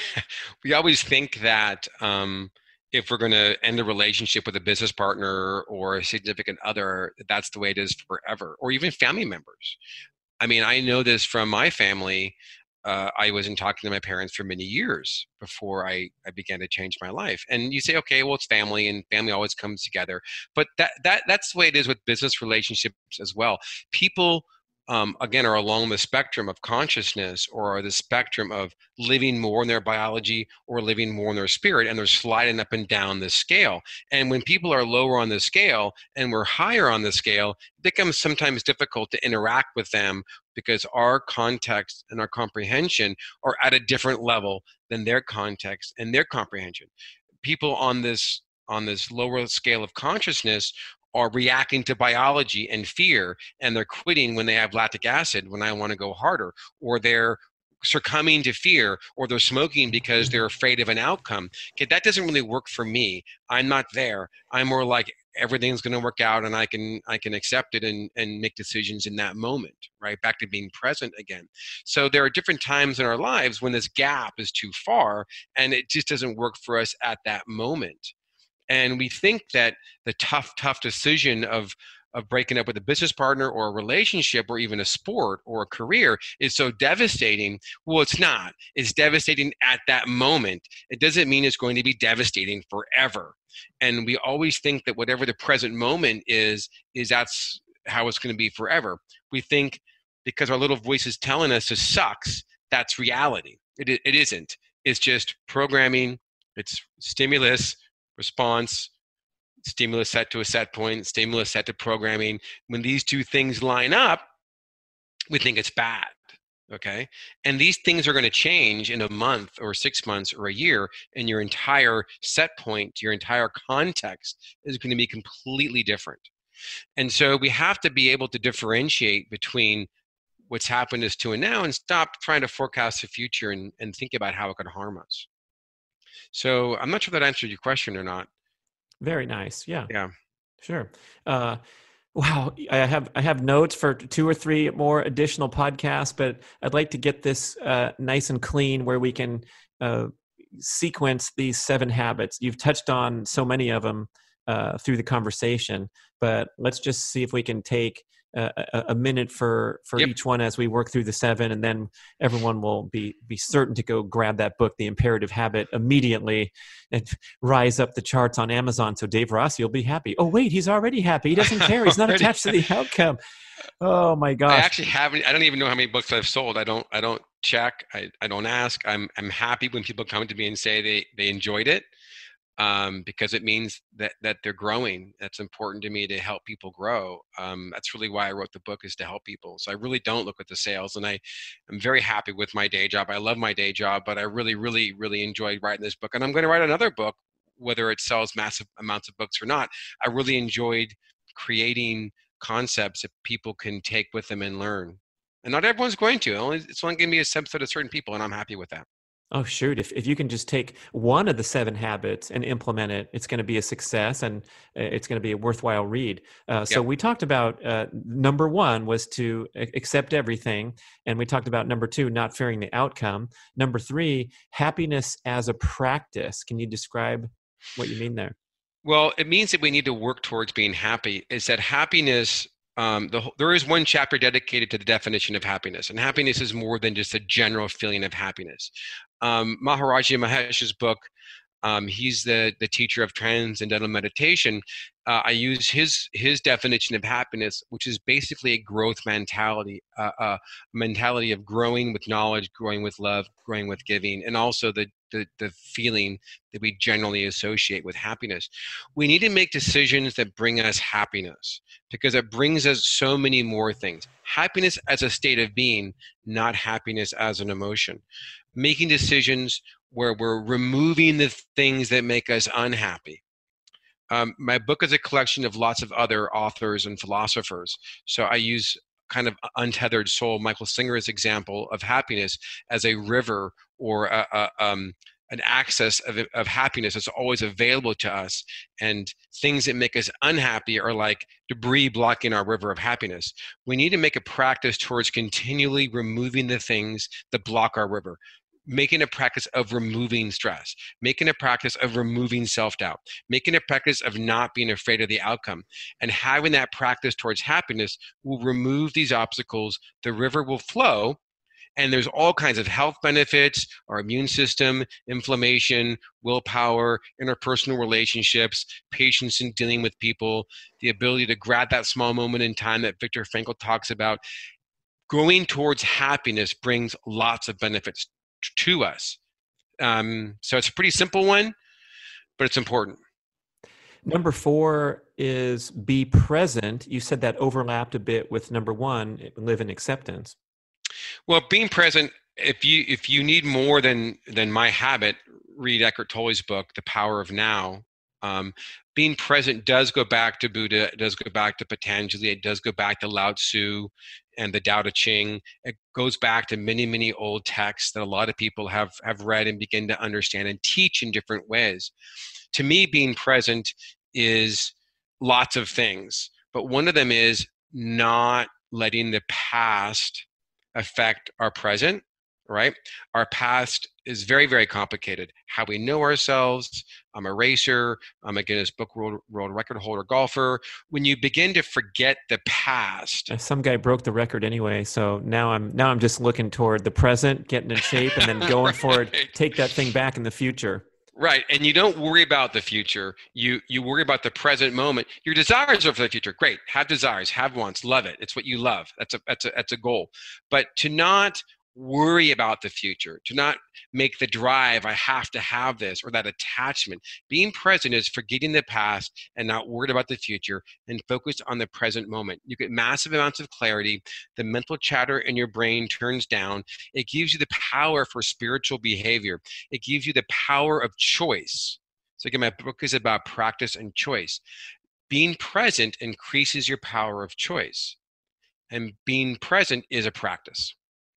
We always think that um, if we're going to end a relationship with a business partner or a significant other, that's the way it is forever, or even family members. I mean, I know this from my family. Uh, I wasn't talking to my parents for many years before I, I began to change my life. And you say, okay, well, it's family, and family always comes together. But that that that's the way it is with business relationships as well. People, um, again, are along the spectrum of consciousness, or are the spectrum of living more in their biology or living more in their spirit, and they're sliding up and down the scale. And when people are lower on the scale and we're higher on the scale, it becomes sometimes difficult to interact with them because our context and our comprehension are at a different level than their context and their comprehension. people on this on this lower scale of consciousness are reacting to biology and fear, and they're quitting when they have lactic acid when I want to go harder, or they're succumbing to fear, or they're smoking because they're afraid of an outcome. Okay, that doesn't really work for me. I'm not there. I'm more like everything's going to work out, and I can I can accept it and and make decisions in that moment, right? Back to being present again. So there are different times in our lives when this gap is too far, and it just doesn't work for us at that moment. And we think that the tough, tough decision of of breaking up with a business partner or a relationship or even a sport or a career is so devastating. Well, it's not. It's devastating at that moment. It doesn't mean it's going to be devastating forever. And we always think that whatever the present moment is, is that's how it's going to be forever. We think because our little voice is telling us this sucks, that's reality. It, it isn't. It's just programming. It's stimulus, response, stimulus set to a set point, stimulus set to programming. When these two things line up, we think it's bad, okay? And these things are going to change in a month or six months or a year, and your entire set point, your entire context is going to be completely different. And so we have to be able to differentiate between what's happened is to and now and stop trying to forecast the future and, and think about how it could harm us. So I'm not sure that answered your question or not. Very nice. Yeah. Yeah. Sure. Uh, wow. I have I have notes for two or three more additional podcasts, but I'd like to get this uh, nice and clean where we can uh, sequence these seven habits. You've touched on so many of them uh, through the conversation, but let's just see if we can take a, a minute for for Yep. each one as we work through the seven, and then everyone will be be certain to go grab that book, The Imperative Habit, immediately and rise up the charts on Amazon. So Dave Rossi will be happy. Oh wait, he's already happy. He doesn't care. He's not Already. attached to the outcome. Oh my I gosh. actually haven't. I don't even know how many books I've sold. I don't. I don't check. I, I don't ask. I'm. I'm happy when people come to me and say they they enjoyed it, um, because it means that that they're growing. That's important to me to help people grow. Um, that's really why I wrote the book, is to help people. So I really don't look at the sales, and I am very happy with my day job. I love my day job, but I really, really, really enjoyed writing this book, and I'm going to write another book, whether it sells massive amounts of books or not. I really enjoyed creating concepts that people can take with them and learn. And not everyone's going to. Only it's only going to be a subset of certain people, and I'm happy with that. Oh, shoot. If if you can just take one of the seven habits and implement it, it's going to be a success, and it's going to be a worthwhile read. Uh, so Yep. we talked about uh, number one was to a- accept everything. And we talked about number two, not fearing the outcome. Number three, happiness as a practice. Can you describe what you mean there? Well, it means that we need to work towards being happy. Is that happiness? Um, the, whole- there is one chapter dedicated to the definition of happiness, and happiness is more than just a general feeling of happiness. Um, Maharaji Mahesh's book, um, he's the the teacher of transcendental meditation. Uh, I use his his definition of happiness, which is basically a growth mentality, uh, a mentality of growing with knowledge, growing with love, growing with giving, and also the the, the feeling that we generally associate with happiness. We need to make decisions that bring us happiness, because it brings us so many more things. Happiness as a state of being, not happiness as an emotion. Making decisions where we're removing the things that make us unhappy. Um, my book is a collection of lots of other authors and philosophers. So I use kind of Untethered Soul, Michael Singer's example of happiness as a river or a, a, um, an access of, of happiness that's always available to us. And things that make us unhappy are like debris blocking our river of happiness. We need to make a practice towards continually removing the things that block our river. Making a practice of removing stress, making a practice of removing self-doubt, making a practice of not being afraid of the outcome. And having that practice towards happiness will remove these obstacles. The river will flow, and there's all kinds of health benefits, our immune system, inflammation, willpower, interpersonal relationships, patience in dealing with people, the ability to grab that small moment in time that Viktor Frankl talks about. Going towards happiness brings lots of benefits to us. Um, so it's a pretty simple one, but it's important. Number four is be present. You said that overlapped a bit with number one, live in acceptance. Well, being present, if you if you need more than than my habit, read Eckhart Tolle's book, The Power of Now, um, being present does go back to Buddha, it does go back to Patanjali, it does go back to Lao Tzu and the Tao Te Ching. It goes back to many, many old texts that a lot of people have, have read and begin to understand and teach in different ways. To me, being present is lots of things, but one of them is not letting the past affect our present, right? Our past is very, very complicated. How we know ourselves. I'm a racer. I'm a Guinness Book World, World Record holder golfer. When you begin to forget the past. Some guy broke the record anyway. So now I'm now I'm just looking toward the present, getting in shape, and then going right. forward, take that thing back in the future. Right. And you don't worry about the future. You you worry about the present moment. Your desires are for the future. Great. Have desires, have wants, love it. It's what you love. That's a that's a that's a goal. But to not worry about the future, to not make the drive, I have to have this, or that attachment. Being present is forgetting the past and not worried about the future and focused on the present moment. You get massive amounts of clarity. The mental chatter in your brain turns down. It gives you the power for spiritual behavior. It gives you the power of choice. So again, my book is about practice and choice. Being present increases your power of choice. And being present is a practice.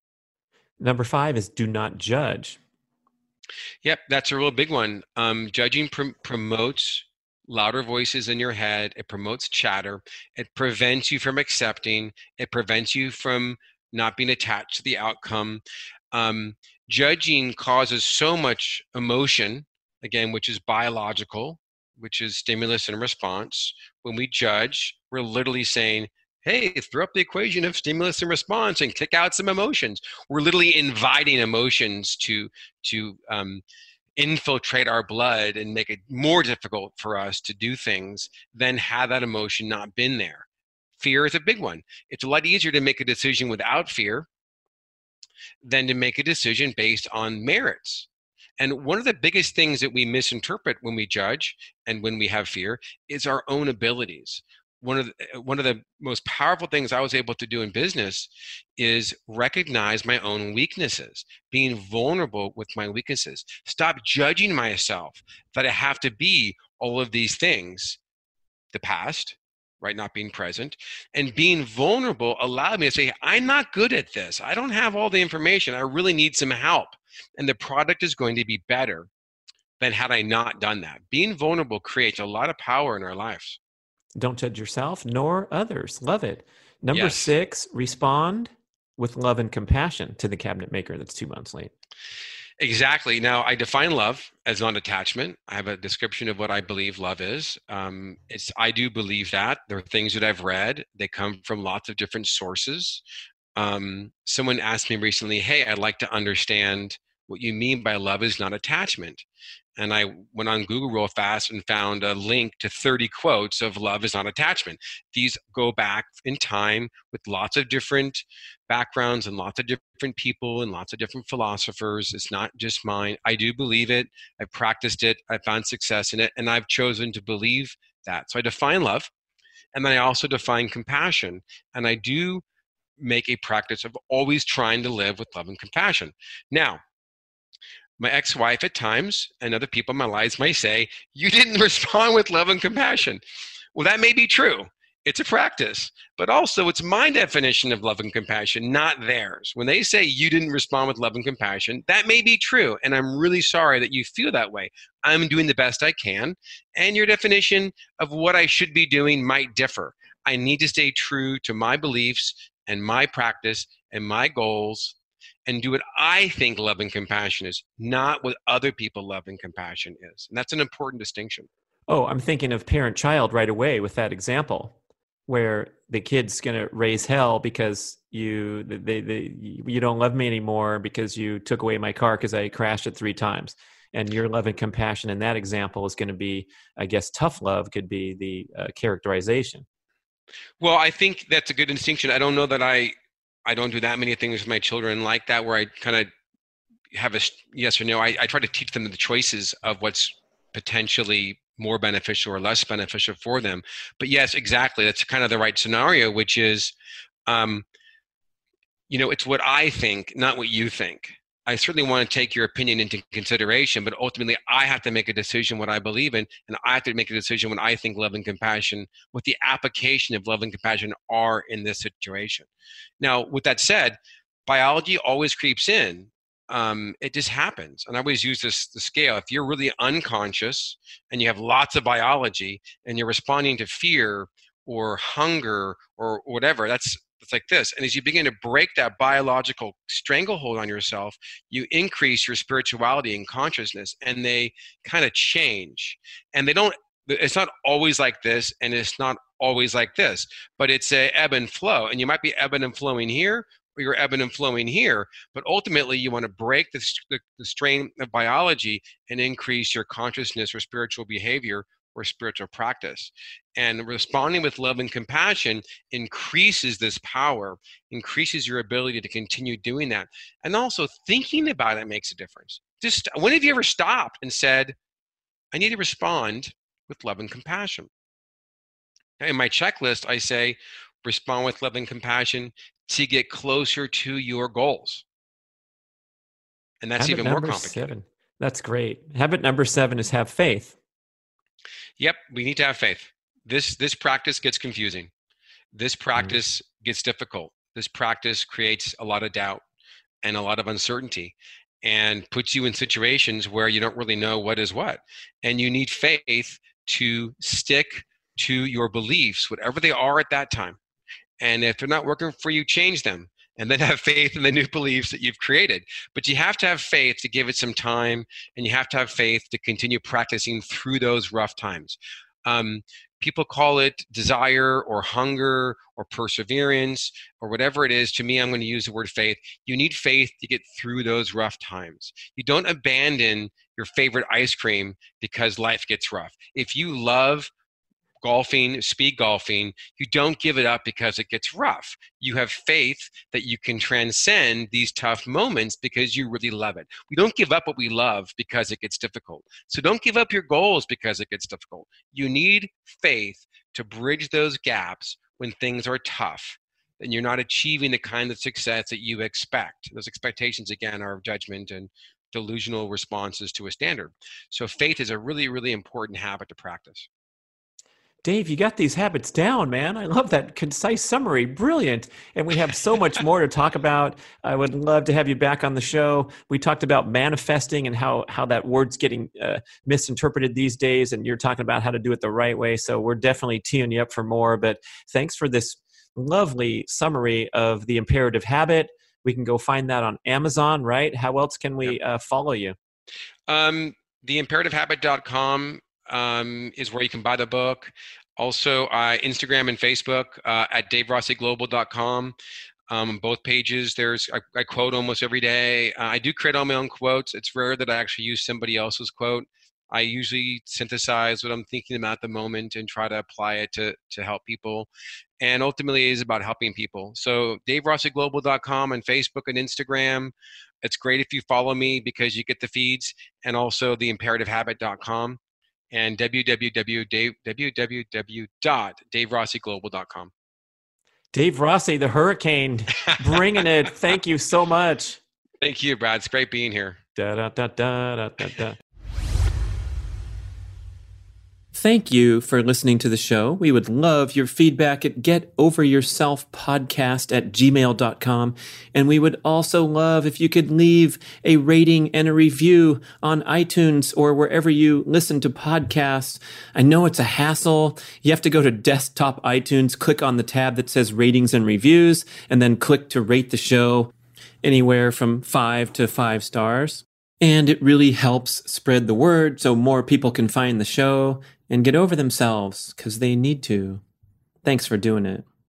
Number five is do not judge. Yep, that's a real big one. Um, judging pr- promotes louder voices in your head. It promotes chatter. It prevents you from accepting. It prevents you from not being attached to the outcome. Um, judging causes so much emotion, again, which is biological, which is stimulus and response. When we judge, we're literally saying, hey, throw up the equation of stimulus and response and kick out some emotions. We're literally inviting emotions to, to um, infiltrate our blood and make it more difficult for us to do things than had that emotion not been there. Fear is a big one. It's a lot easier to make a decision without fear than to make a decision based on merits. And one of the biggest things that we misinterpret when we judge and when we have fear is our own abilities. One of the, one of the most powerful things I was able to do in business is recognize my own weaknesses, being vulnerable with my weaknesses. Stop judging myself that I have to be all of these things, the past, right, not being present, and being vulnerable allowed me to say, I'm not good at this. I don't have all the information. I really need some help. And the product is going to be better than had I not done that. Being vulnerable creates a lot of power in our lives. Don't judge yourself nor others. Love it. Number Yes. six, respond with love and compassion to the cabinet maker that's two months late. Exactly. Now, I define love as non-attachment. I have a description of what I believe love is. Um, it's I do believe that. There are things that I've read. They come from lots of different sources. Um, someone asked me recently, hey, I'd like to understand what you mean by love is not attachment. And I went on Google real fast and found a link to thirty quotes of love is not attachment. These go back in time with lots of different backgrounds and lots of different people and lots of different philosophers. It's not just mine. I do believe it. I've practiced it. I found success in it. And I've chosen to believe that. So I define love. And then I also define compassion. And I do make a practice of always trying to live with love and compassion. Now, my ex-wife at times and other people in my lives may say, you didn't respond with love and compassion. Well, that may be true. It's a practice, but also it's my definition of love and compassion, not theirs. When they say you didn't respond with love and compassion, that may be true. And I'm really sorry that you feel that way. I'm doing the best I can. And your definition of what I should be doing might differ. I need to stay true to my beliefs and my practice and my goals and do what I think love and compassion is, not what other people love and compassion is. And that's an important distinction. Oh, I'm thinking of parent-child right away with that example, where the kid's going to raise hell because you they, they, you don't love me anymore because you took away my car because I crashed it three times. And your love and compassion in that example is going to be, I guess, tough love could be the uh, characterization. Well, I think that's a good distinction. I don't know that I I don't do that many things with my children like that, where I kind of have a yes or no. I, I try to teach them the choices of what's potentially more beneficial or less beneficial for them. But yes, exactly. That's kind of the right scenario, which is, um, you know, it's what I think, not what you think. I certainly want to take your opinion into consideration, but ultimately I have to make a decision what I believe in, and I have to make a decision when I think love and compassion, what the application of love and compassion are in this situation. Now, with that said, biology always creeps in. Um, it just happens. And I always use this the scale. If you're really unconscious and you have lots of biology and you're responding to fear or hunger or whatever, that's it's like this. And as you begin to break that biological stranglehold on yourself, you increase your spirituality and consciousness, and they kind of change. And they don't, it's not always like this, and it's not always like this, but it's a ebb and flow. And you might be ebbing and flowing here, or you're ebbing and flowing here, but ultimately you want to break the, the, the strain of biology and increase your consciousness or spiritual behavior or spiritual practice. And responding with love and compassion increases this power, increases your ability to continue doing that. And also thinking about it makes a difference. Just when have you ever stopped and said, I need to respond with love and compassion? In my checklist, I say, respond with love and compassion to get closer to your goals. And that's Habit even more number complicated. Seven. That's great. Habit number seven is have faith. Yep, we need to have faith. This this practice gets confusing. This practice mm. gets difficult. This practice creates a lot of doubt and a lot of uncertainty and puts you in situations where you don't really know what is what. And you need faith to stick to your beliefs, whatever they are at that time. And if they're not working for you, change them. And then have faith in the new beliefs that you've created. But you have to have faith to give it some time, and you have to have faith to continue practicing through those rough times. Um, people call it desire or hunger or perseverance or whatever it is. To me, I'm going to use the word faith. You need faith to get through those rough times. You don't abandon your favorite ice cream because life gets rough. If you love golfing, speed golfing, you don't give it up because it gets rough. You have faith that you can transcend these tough moments because you really love it. We don't give up what we love because it gets difficult. So don't give up your goals because it gets difficult. You need faith to bridge those gaps when things are tough and you're not achieving the kind of success that you expect. Those expectations, again, are judgment and delusional responses to a standard. So faith is a really, really important habit to practice. Dave, you got these habits down, man. I love that concise summary. Brilliant. And we have so much more to talk about. I would love to have you back on the show. We talked about manifesting and how, how that word's getting uh, misinterpreted these days, and you're talking about how to do it the right way. So we're definitely teeing you up for more. But thanks for this lovely summary of the imperative habit. We can go find that on Amazon, right? How else can we uh, follow you? Um, the imperative habit dot com um, is where you can buy the book. Also, uh, Instagram and Facebook uh, at dave rossi global dot com. Um, both pages, there's I, I quote almost every day. Uh, I do create all my own quotes. It's rare that I actually use somebody else's quote. I usually synthesize what I'm thinking about at the moment and try to apply it to to help people. And ultimately, it is about helping people. So dave rossi global dot com and Facebook and Instagram. It's great if you follow me because you get the feeds, and also the imperative habit dot com and w w w dot dave rossi global dot com. Dave Rossi, the hurricane, bringing it. Thank you so much. Thank you, Brad. It's great being here. Da, da, da, da, da, da, da. Thank you for listening to the show. We would love your feedback at getoveryourselfpodcast at gmail dot com. And we would also love if you could leave a rating and a review on iTunes or wherever you listen to podcasts. I know it's a hassle. You have to go to desktop iTunes, click on the tab that says ratings and reviews, and then click to rate the show anywhere from five to five stars. And it really helps spread the word so more people can find the show and get over themselves because they need to. Thanks for doing it.